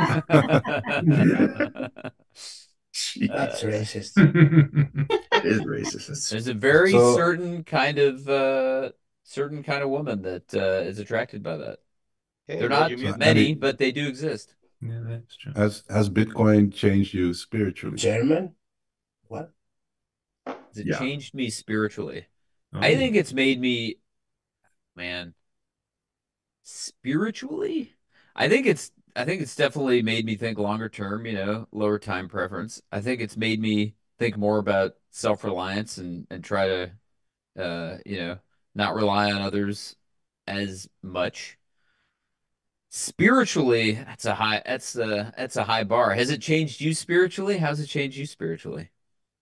Jeez,
That's racist.
that is racist. That's-
There's a very
So-
certain kind of uh, certain kind of woman that uh, is attracted by that.
Hey,
They're
but
not
you mute-
many,
Andy-
but they do exist.
Yeah, that's true.
Has has Bitcoin changed you spiritually?
German? What?
Has it
Yeah.
changed me spiritually?
Oh.
I think it's made me, man, spiritually. I think it's I think it's definitely made me think longer term, you know, lower time preference. I think it's made me think more about self-reliance and and try to uh, you know, not rely on others as much. Spiritually, that's a high that's a that's a high bar. Has it changed you spiritually? How's it changed you spiritually?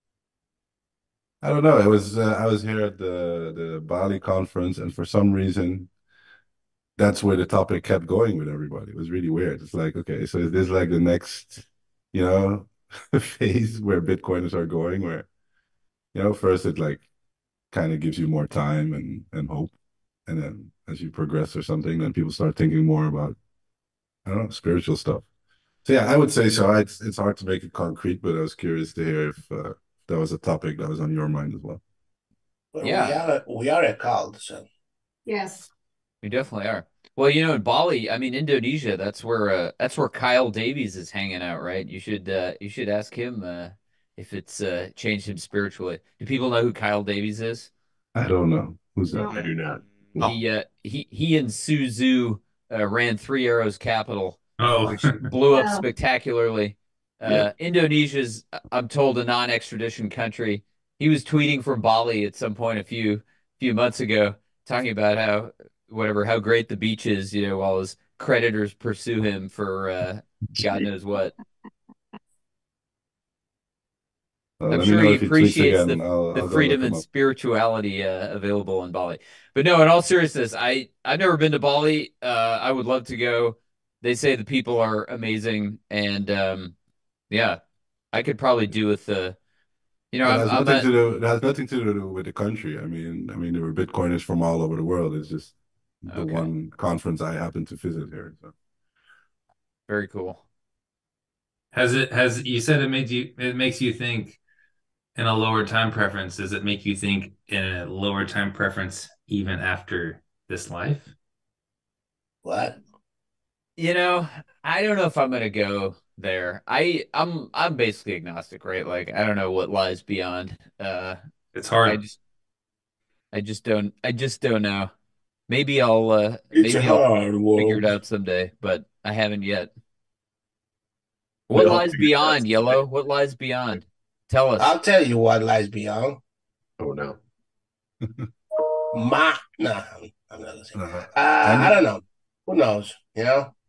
I don't know. It was uh, I was here at the the Bali conference, and for some reason, that's where the topic kept going with everybody. It was really weird. It's like, okay, so is this like the next, you know, phase where Bitcoiners are going? Where, you know, first it like kind of gives you more time and and hope, and then as you progress or something, then people start thinking more about, I don't know, spiritual stuff. So yeah, I would say so. It's it's hard to make it concrete, but I was curious to hear if uh, that was a topic that was on your mind as well.
Well,
Yeah.
we are a, we are a cult, so
Yes.
We definitely are. Well, you know, in Bali, I mean Indonesia, that's where uh, that's where Kyle Davies is hanging out, right? You should uh, you should ask him uh, if it's uh, changed him spiritually. Do people know who Kyle Davies is?
I don't know. Who's that?
No.
I do not.
He uh, he he and Suzu uh, ran Three Arrows Capital,
Oh.
which blew up
Wow.
spectacularly. Uh,
Yeah.
Indonesia's, I'm told, a non-extradition country. He was tweeting from Bali at some point a few few months ago, talking about how whatever how great the beach is, you know, while his creditors pursue him for uh, God knows what.
Uh,
I'm
let me
sure
know
he
if he tweets
appreciates
again.
the
I'll,
the
I'll go
freedom
look him
and
up.
spirituality uh, available in Bali. But no, in all seriousness, I I've never been to Bali. Uh, I would love to go. They say the people are amazing, and um, yeah, I could probably do with the. You know,
That
I'm
has
I'm
nothing
at
to do. That has nothing to do with the country. I mean, I mean, there were Bitcoiners from all over the world. It's just the
Okay.
one conference I happened to visit here. So.
very cool.
Has it has you said it made you it makes you think in a lower time preference? Does it make you think in a lower time preference even after this life?
what?
You know, I don't know if I'm gonna go there. I I'm I'm basically agnostic, right? Like I don't know what lies beyond. Uh,
It's
I
hard.
just I just don't I just don't know. Maybe I'll uh
It's a
maybe I'll
hard
figure it
world.
out someday, but I haven't yet.
We
What
all
lies
figured it out
beyond,
someday.
Yellow? What lies beyond? Tell us.
I'll tell you what lies beyond.
Oh no.
Ma, no, I'm not gonna say.
Uh,
Uh, I
Andy?
don't know. Who knows? You know,
Well,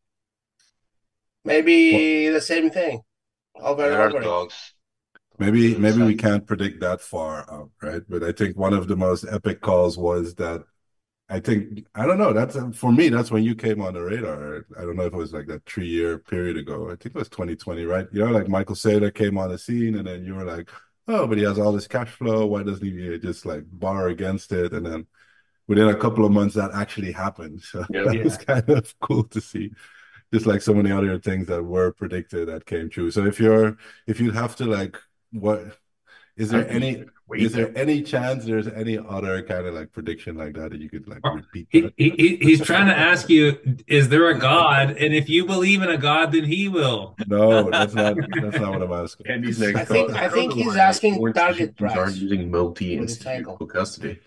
maybe the same thing over and
There are
over again.
dogs.
maybe
Doesn't
maybe we
sound-
can't predict that far out, right? But I think one of the most epic calls was that I think I don't know. That's uh, for me. That's when you came on the radar. I don't know if it was like that three year period ago. I think it was twenty twenty, right? You know, like Michael Saylor came on the scene, and then you were like, "Oh, but he has all this cash flow. Why doesn't he just like bar against it?" And then within a couple of months, that actually happened. So
Yeah.
that
Yeah.
was kind of cool to see. Just like so many other things that were predicted that came true. So if you're if you have to like what is there
I'd be
any
way
is there
better.
any chance there's any other kind of like prediction like that that you could like
Oh,
repeat
He,
that?
he, he- he's trying to ask you, is there a God? And if you believe in a God, then he will.
No, that's not that's not what I'm asking.
Andy's
I
next
think
thought.
I
don't
think
know
he's
why
asking
foreign
target
institutions aren't
price
using
for the
multi-institutional
cycle.
custody.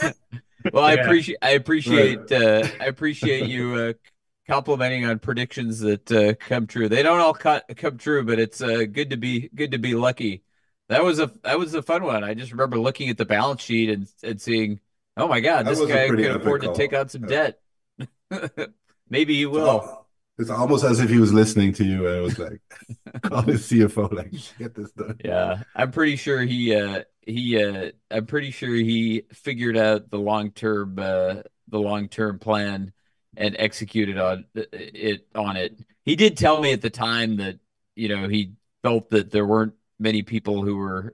Well, I
Yeah.
appreciate I appreciate uh I appreciate you uh complimenting on predictions that uh come true. They don't all cut come true, but it's uh good to be good to be lucky. That was a that was a fun one. I just remember looking at the balance sheet and and seeing, oh my God,
That
this
was a
guy
pretty
could
epic
afford to take
call.
on some
Yeah.
debt. Maybe he
It's,
will.
al- it's almost as if he was listening to you and it was like call his C F O like get this done.
Yeah, I'm pretty sure he uh he uh I'm pretty sure he figured out the long-term uh the long-term plan and executed on it on it. He did tell me at the time that, you know, he felt that there weren't many people who were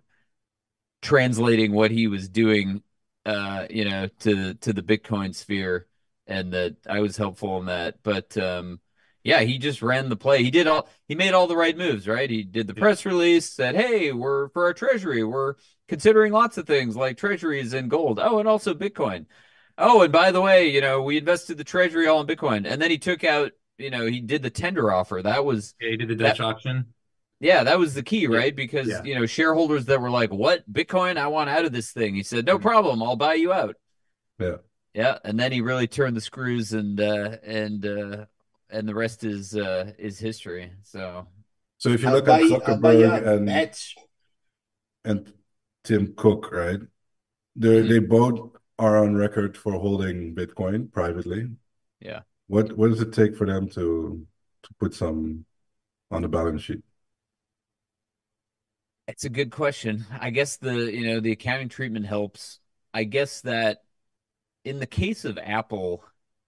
translating what he was doing uh you know to to the Bitcoin sphere, and that I was helpful in that. But um yeah, he just ran the play. He did all he made all the right moves, right? He did the
Yeah.
press release, said, "Hey, we're for our treasury, we're considering lots of things like treasuries and gold. Oh, and also Bitcoin. Oh, and by the way, you know, we invested the treasury all in Bitcoin." And then he took out, you know, he did the tender offer. That was
Yeah, he did the
that
Dutch auction.
Yeah, that was the key,
Yeah.
right? Because,
Yeah.
you know, shareholders that were like, what? Bitcoin? I want out of this thing. He said, no problem. I'll buy you out.
Yeah.
Yeah. And then he really turned the screws and, uh, and, uh, and the rest is, uh, is history. So,
So if you
I'll
look
buy,
at
I'll buy you
Zuckerberg
out.
and
Bets.
and Tim Cook, right? They
Mhm.
they both are on record for holding Bitcoin privately.
yeah.
What what does it take for them to to put some on the balance sheet?
It's a good question. I guess the, you know, the accounting treatment helps. I guess that in the case of Apple,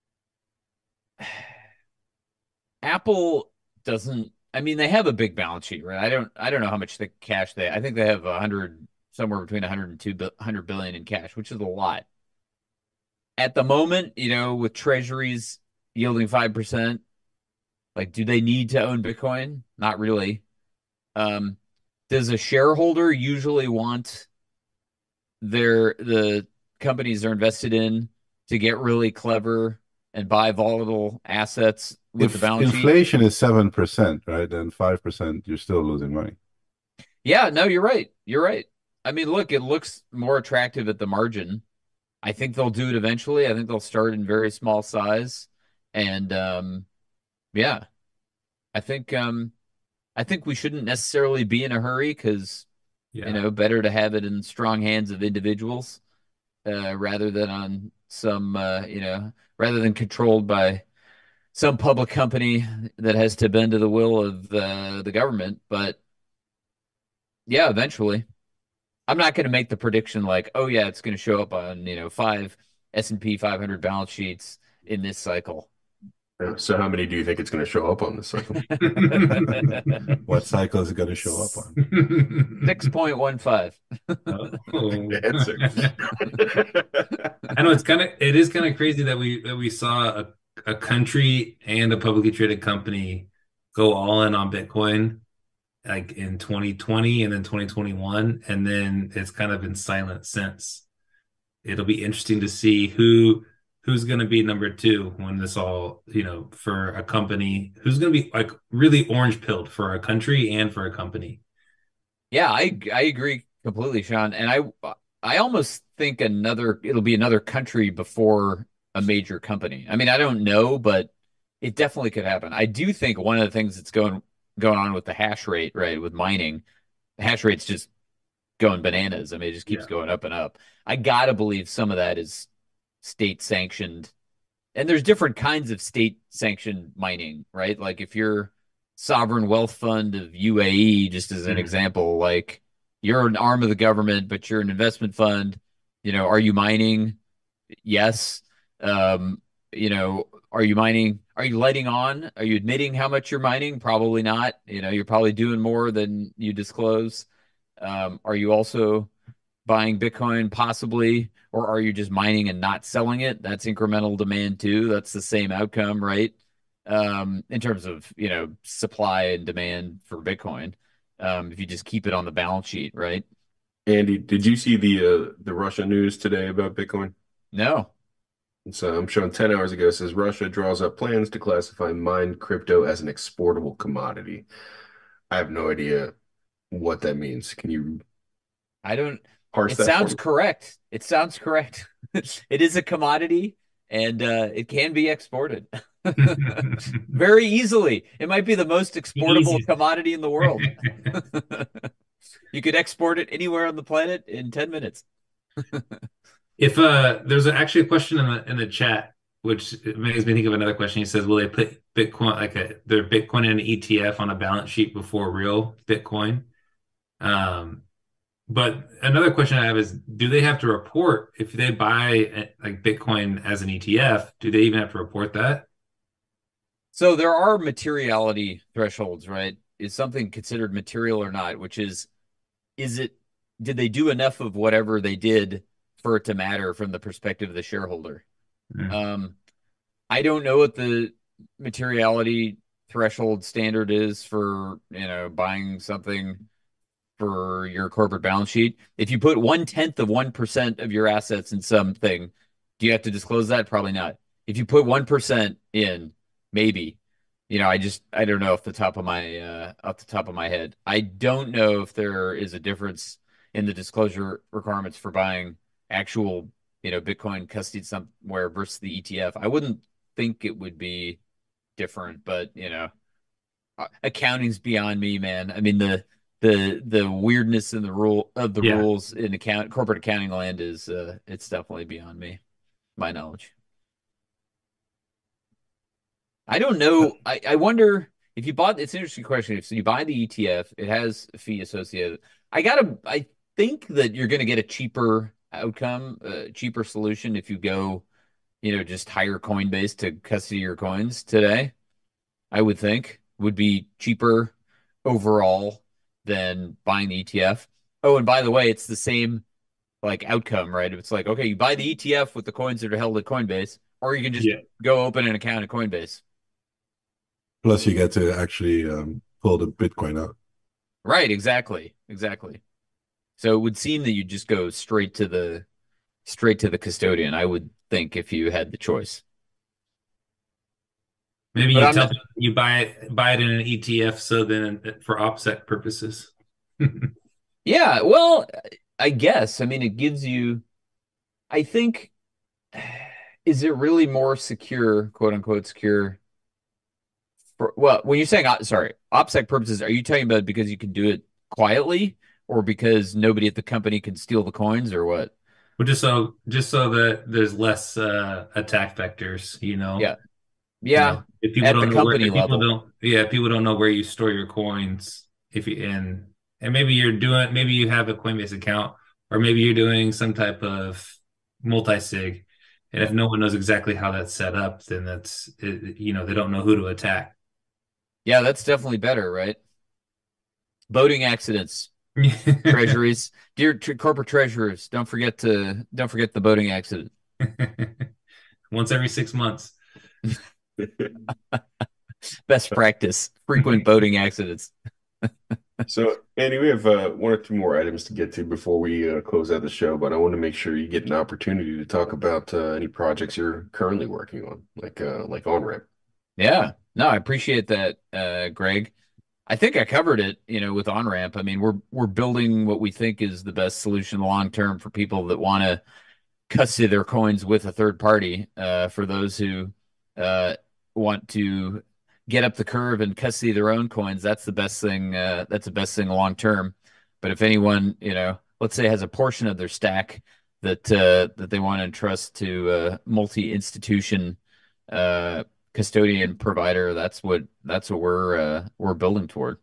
Apple doesn't, I mean, they have a big balance sheet, right? I don't I don't know how much the cash they I think they have a hundred somewhere between a hundred and two hundred billion in cash, which is a lot. At the moment, you know, with treasuries yielding five percent, like, do they need to own Bitcoin? Not really. Um, does a shareholder usually want their the companies they're invested in to get really clever and buy volatile assets with the
If
balance sheet?
inflation is seven percent, right, then five percent you're still losing money.
Yeah, no, you're right. You're right. I mean, look, it looks more attractive at the margin. I think they'll do it eventually. I think they'll start in very small size. And um, yeah, I think um, I think we shouldn't necessarily be in a hurry because,
Yeah.
you know, better to have it in strong hands of individuals uh, rather than on some, uh, you know, rather than controlled by some public company that has to bend to the will of uh, the government. But yeah, eventually. I'm not going to make the prediction like, oh yeah, it's going to show up on, you know, five S and P five hundred balance sheets in this cycle.
So how many do you think it's going to show up on this cycle?
What cycle is it going to show up on?
six point one five.
Oh.
Good answer.
I know it's kind of it is kind of crazy that we that we saw a, a country and a publicly traded company go all in on Bitcoin like in twenty twenty and then twenty twenty-one, and then it's kind of been silent since. It'll be interesting to see who who's going to be number two when this all, you know, for a company, who's going to be like really orange pilled for a country and for a company.
Yeah, I I agree completely, Sean. And I I almost think another it'll be another country before a major company. I mean, I don't know, but it definitely could happen. I do think one of the things that's going going on with the hash rate, right, with mining, the hash rate's just going bananas. I mean, it just keeps
Yeah.
going up and up. I gotta believe some of that is state sanctioned. And there's different kinds of state sanctioned mining, right? Like if you're sovereign wealth fund of U A E, just as an
Mhm.
example, like you're an arm of the government, but you're an investment fund, you know, are you mining? Yes. Um, you know, are you mining? Are you letting on? Are you admitting how much you're mining? Probably not. You know, you're probably doing more than you disclose. Um, are you also buying Bitcoin possibly, or are you just mining and not selling it? That's incremental demand too. That's the same outcome, right? Um, in terms of, you know, supply and demand for Bitcoin. Um, if you just keep it on the balance sheet, right?
Andy, did you see the uh, the Russia news today about Bitcoin?
No.
So I'm showing ten hours ago, it says Russia draws up plans to classify mined crypto as an exportable commodity. I have no idea what that means. Can you
I don't
parse
It
that for
sounds
me?
correct. It sounds correct. It is a commodity and uh, it can be exported very easily. It might be the most exportable
Easiest.
commodity in the world. You could export it anywhere on the planet in ten minutes.
If uh, there's actually a question in the in the chat, which makes me think of another question. He says, "Will they put Bitcoin like a their Bitcoin in an E T F on a balance sheet before real Bitcoin?" Um, but another question I have is, do they have to report if they buy uh, like Bitcoin as an E T F? Do they even have to report that?
So there are materiality thresholds, right? Is something considered material or not? Which is, is it, did they do enough of whatever they did for it to matter from the perspective of the shareholder?
Mm.
Um, I don't know what the materiality threshold standard is for, you know, buying something for your corporate balance sheet. If you put one tenth of one percent of your assets in something, do you have to disclose that? Probably not. If you put one percent in, maybe. You know, I just I don't know off the top of my uh off the top of my head. I don't know if there is a difference in the disclosure requirements for buying actual, you know, Bitcoin custodied somewhere versus the E T F. I wouldn't think it would be different, but you know, uh, accounting's beyond me, man. I mean, the the the weirdness in the rule of the
Yeah.
rules in account corporate accounting land is uh it's definitely beyond me, my knowledge. I don't know. I, I wonder if you bought, it's an interesting question. If so you buy the E T F, it has a fee associated. I gotta, I think that you're going to get a cheaper outcome, a cheaper solution if you go, you know, just hire Coinbase to custody your coins today. I would think would be cheaper overall than buying the E T F. Oh, and by the way, it's the same like outcome, right? It's like, okay, you buy the E T F with the coins that are held at Coinbase, or you can just
Yeah.
go open an account at Coinbase.
Plus, you get to actually um, pull the Bitcoin out.
Right, exactly. Exactly. So it would seem that you just go straight to the straight to the custodian, I would think, if you had the choice.
Maybe
But
you
I'm
tell
not,
them you buy it buy it in an E T F so then for OPSEC purposes.
yeah, well, I guess. I mean, it gives you, I think, is it really more secure, quote unquote, secure? For, well, when you're saying, uh, sorry, OPSEC purposes, are you talking about because you can do it quietly or because nobody at the company can steal the coins or what?
But just so just so that there's less uh, attack vectors, you know.
Yeah.
You
Yeah.
know, if people
At the
don't know where
company
if people
level.
don't yeah, if people don't know where you store your coins, if you and and maybe you're doing maybe you have a Coinbase account or maybe you're doing some type of multi-sig. And if no one knows exactly how that's set up, then that's it, you know, they don't know who to attack.
Yeah, that's definitely better, right? Boating accidents. Treasuries, dear tre corporate treasurers, don't forget to don't forget the boating accident.
Once every six months.
Best practice, frequent boating accidents.
So, Andy, we have uh, one or two more items to get to before we uh, close out the show, but I want to make sure you get an opportunity to talk about uh, any projects you're currently working on, like uh, like OnRamp.
Yeah, no, I appreciate that, uh, Greg. I think I covered it, you know, with OnRamp. I mean, we're we're building what we think is the best solution long term for people that want to custody their coins with a third party. Uh, for those who uh, want to get up the curve and custody their own coins, that's the best thing. Uh, that's the best thing long term. But if anyone, you know, let's say has a portion of their stack that uh, that they want to entrust to a multi-institution uh, custodian provider, that's what that's what we're uh, we're building toward.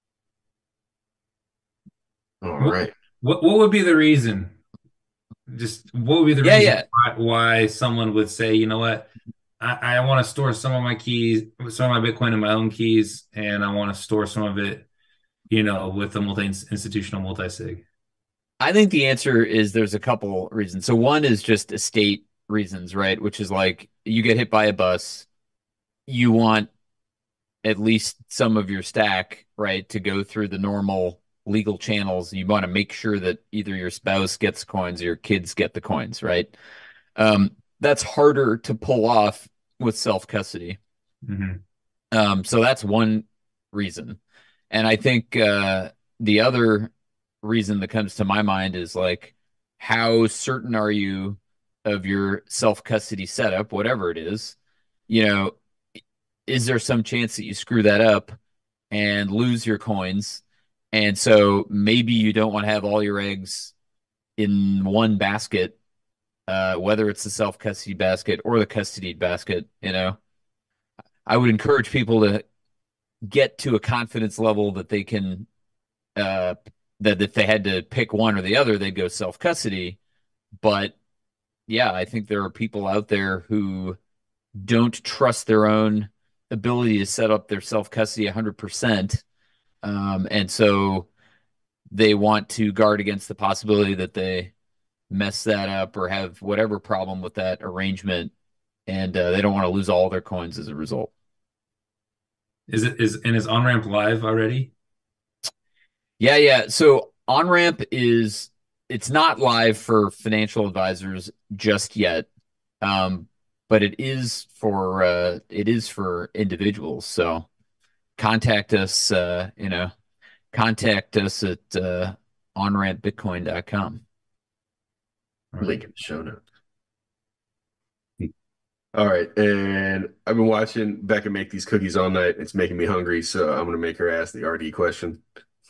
All
What,
right.
what what would be the reason? Just what would be the
Yeah,
reason
yeah.
why, why someone would say, you know what, I, I want to store some of my keys, some of my Bitcoin in my own keys, and I want to store some of it, you know, with a multi-institutional multi-sig.
I think the answer is there's a couple reasons. So one is just estate reasons, right? Which is like you get hit by a bus, you want at least some of your stack, right, to go through the normal legal channels. You want to make sure that either your spouse gets coins or your kids get the coins, right? Um, that's harder to pull off with self-custody.
Mm-hmm.
Um, so that's one reason. And I think uh, the other reason that comes to my mind is like, how certain are you of your self-custody setup, whatever it is? You know, is there some chance that you screw that up and lose your coins? And so maybe you don't want to have all your eggs in one basket, uh, whether it's the self-custody basket or the custodied basket, you know. I would encourage people to get to a confidence level that they can uh that if they had to pick one or the other, they'd go self-custody. But yeah, I think there are people out there who don't trust their own ability to set up their self-custody one hundred percent. Um, and so they want to guard against the possibility that they mess that up or have whatever problem with that arrangement. And uh, they don't want to lose all their coins as a result.
Is it is and is OnRamp live already?
Yeah, yeah. So OnRamp is it's not live for financial advisors just yet. Um, but it is for uh, it is for individuals. So contact us. Uh, you know, contact us at uh, on ramp bitcoin dot com.
Link in the show notes. All right, and I've been watching Becca make these cookies all night. It's making me hungry, so I'm gonna make her ask the R D question.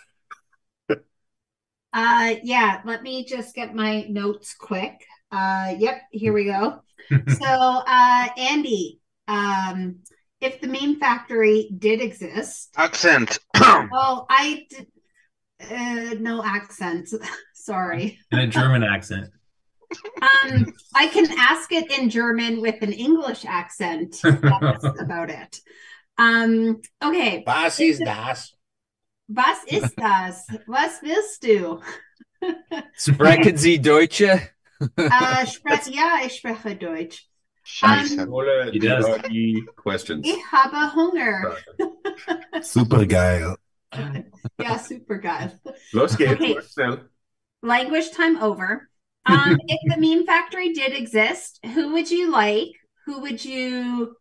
Uh, yeah, let me just get my notes quick. Uh, yep, here we go. So, uh, Andy, um, if the meme factory did exist,
Accent.
well, I did, uh, no accent. Sorry.
In a German accent.
Um, I can ask it in German with an English accent. That's about it. Um, okay.
Was ist das?
Was ist das? Was willst du?
Sprechen Sie Deutsche?
Uh, spre ja, ich spreche Deutsch.
Scheiße.
Ole,
He
die
does.
R D questions.
Ich habe Hunger.
Super geil.
Ja, super geil.
Los geht's.
Okay.
Schnell.
Language time over. Um, if the meme factory did exist, who would you like? Who would you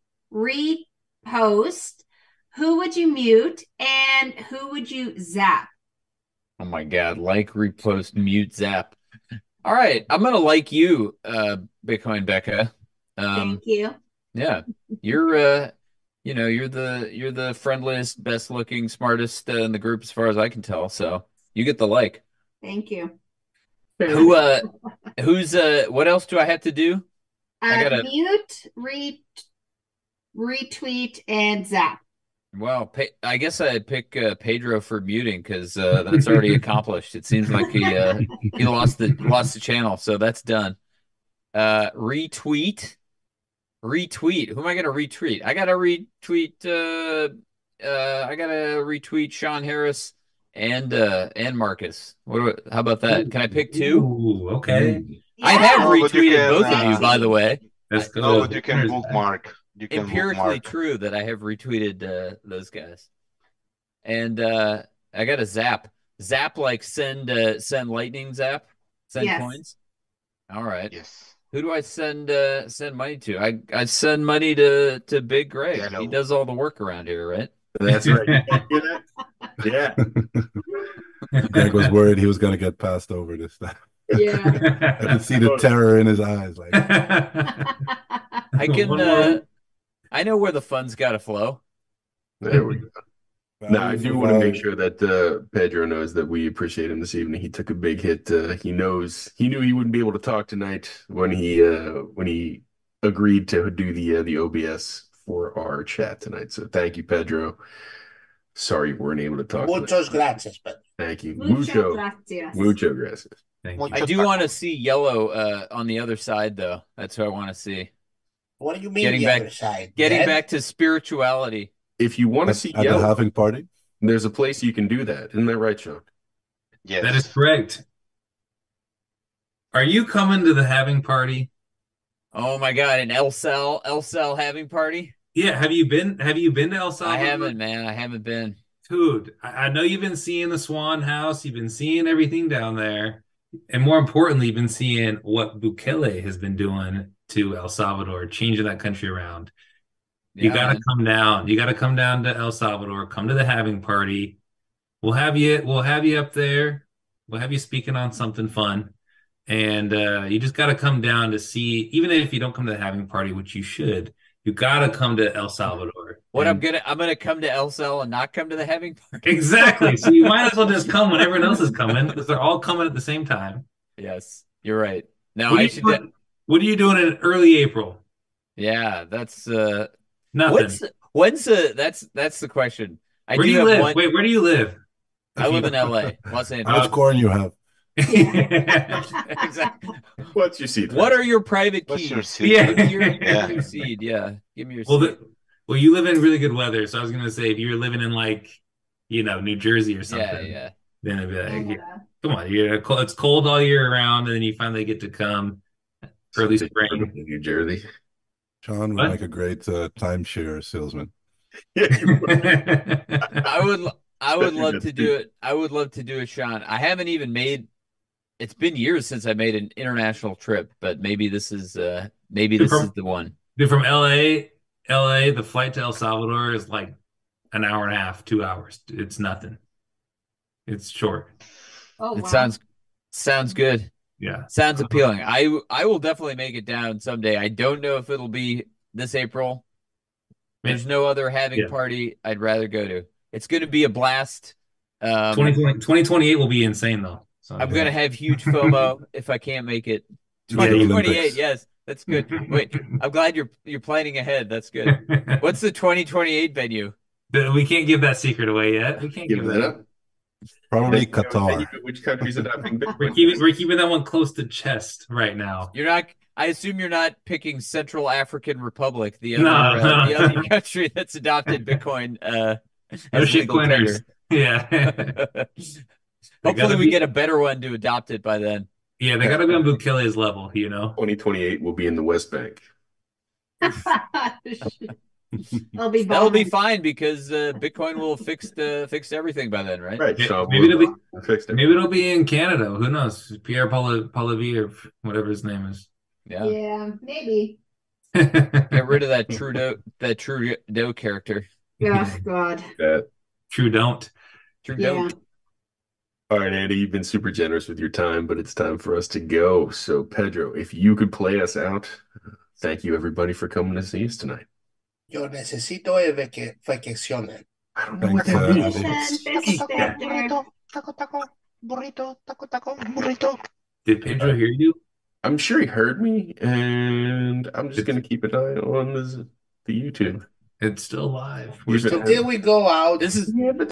repost? Who would you mute? And who would you zap?
Oh my God! Like, repost, mute, zap. All right, I'm gonna like you, uh, Bitcoin Becca. Um,
Thank you.
yeah, you're uh, you know, you're the you're the friendliest, best looking, smartest uh, in the group as far as I can tell. So you get the like.
Thank you.
Who uh, who's uh, what else do I have to do? I
Uh,
gotta-
mute, re- retweet, and zap.
Well, pe- I guess I'd pick uh, Pedro for muting because uh, that's already accomplished. It seems like he uh, he lost the lost the channel, so that's done. Uh, retweet, retweet. Who am I gonna retweet? I gotta retweet. Uh, uh, I gotta retweet Sean Harris and uh, and Marcus. What? Do I, how about that? Can I pick two?
Ooh, okay.
I have
Yeah. Oh, but you
retweeted
can,
both of you,
uh,
by the way.
Let's go.
No, but you can bookmark. You can
Empirically
bookmark.
true that I have retweeted uh, those guys. And uh, I got a zap. Zap like send uh, send lightning zap, send
Yes.
coins. All right.
Yes.
Who do I send uh, send money to? I I send money to to Big Greg.
Yellow.
He does all the work around here, right?
That's right. You can't do that? Yeah.
Greg was worried he was going to get passed over this time.
Yeah.
I could see the terror in his eyes. Like,
I can.
One
Uh,
more.
I know where the funds got to flow.
There we go. No, I
value
do
for
want to make
value.
sure that uh, Pedro knows that we appreciate him this evening. He took a big hit. Uh, he knows he knew he wouldn't be able to talk tonight when he uh, when he agreed to do the uh, the O B S for our chat tonight. So thank you, Pedro. Sorry you weren't able to talk. tonight.
Muchos gracias, but
Thank you,
Muchas
mucho,
gracias.
mucho gracias.
Thank
Mucho
you.
I do
taco.
want to see yellow uh, on the other side, though. That's what I want to see.
what do you mean
Getting
the
back-
other side?
Getting
Dead?
back to spirituality.
If you want to
At,
see
at the
yellow,
halving party?
there's a place you can do that. Isn't that right, Sean?
Yes.
That is correct. Are you coming to the having party?
Oh my God, an El Sal El Sal having party?
Yeah, have you been have you been to El Salvador?
I haven't, man. I haven't been.
Dude, I I know you've been seeing the Swan House, you've been seeing everything down there, and more importantly, you've been seeing what Bukele has been doing to El Salvador, changing that country around. You
Yeah,
gotta
man.
come down. You gotta come down to El Salvador. Come to the having party. We'll have you. We'll have you up there. We'll have you speaking on something fun, and uh, you just gotta come down to see. Even if you don't come to the having party, which you should, you gotta come to El Salvador.
What I'm
And-
gonna I'm gonna come to El Sal and not come to the having party.
Exactly. So you might as well just come when everyone else is coming because they're all coming at the same time.
Yes, you're right. Now
What are
I
you
should.
doing, what are you doing in early April?
Yeah, that's uh.
Nothing.
What's when's the that's that's the question. I
where do
do
you
have
live?
one.
Wait, where do you live?
I live in L A, Los
How
Angeles.
much corn you have?
Exactly.
What's your seat?
What are your private
What's
keys?
your seat?
Yeah.
Give me your, give me
Yeah.
your seed. Yeah, give me your
well,
seed.
the, well, you live in really good weather, so I was gonna say if you're living in like, you know, New Jersey or something,
Yeah, yeah.
then it'd be like,
Yeah.
come on, you're cold, it's cold all year round, and then you finally get to come early spring.
New Jersey.
Sean would
What?
make a great uh, timeshare salesman.
I would lo- I would
That'd be
love
good
to
too.
do it. I would love to do it, Sean. I haven't even made it's been years since I made an international trip, but maybe this is uh maybe
The
this
pro-
is the one.
Dude, from L A, L A, the flight to El Salvador is like an hour and a half, two hours. It's nothing. It's short.
Oh,
It
wow.
sounds sounds good.
Yeah.
Sounds appealing. I I will definitely make it down someday. I don't know if it'll be this April. There's no other having
Yeah.
party I'd rather go to. It's going to be a blast. Um,
twenty twenty, twenty twenty-eight will be insane though. So
I'm going to have huge FOMO if I can't make it.
Yeah,
twenty twenty-eight,
Olympics.
yes, that's good. Wait, I'm glad you're you're planning ahead. That's good. What's the twenty twenty-eight venue?
We can't give that secret away yet. We can't
Give
give
that
that
up.
Probably
Then, you know, then you
Qatar.
know which country's adopting
We're
Bitcoin.
keeping we're keeping that one close to chest right now.
You're not. I assume you're not picking Central African Republic, the other
No,
uh,
no.
the other country that's adopted Bitcoin uh,
No
as
shit
legal
coiners. Yeah.
tender.
They
Hopefully,
gotta
we
be-
get a better one to adopt it by then.
Yeah, they gotta be on Bukele's level, you know.
twenty twenty-eight will be in the West Bank.
It'll be
That'll be
boring.
fine because uh, Bitcoin will have fixed uh, fixed everything by then, right?
Right.
Yeah,
So
maybe
we'll,
it'll be-
we'll fix it.
Maybe it'll be in Canada. Who knows? Pierre Paul Polivi or whatever his name is.
Yeah.
Yeah, maybe.
Get rid of that Trudeau that Trudeau character.
Oh, God.
That.
True don't.
Trudeau.
Yeah.
All right, Andy, you've been super generous with your time, but it's time for us to go. So, Pedro, if you could play us out, thank you everybody for coming to see us tonight.
Yo necesito vac- vacaciones.
I don't know
Thanks,
what that
uh,
means.
Best factor.
Burrito, taco, taco, burrito, taco, taco, burrito.
Did Pedro hear you?
I'm sure he heard me, and I'm just going to keep an eye on the, the YouTube.
It's still live. We're
Keep it-
still
Until we go out.
This is
Yeah, but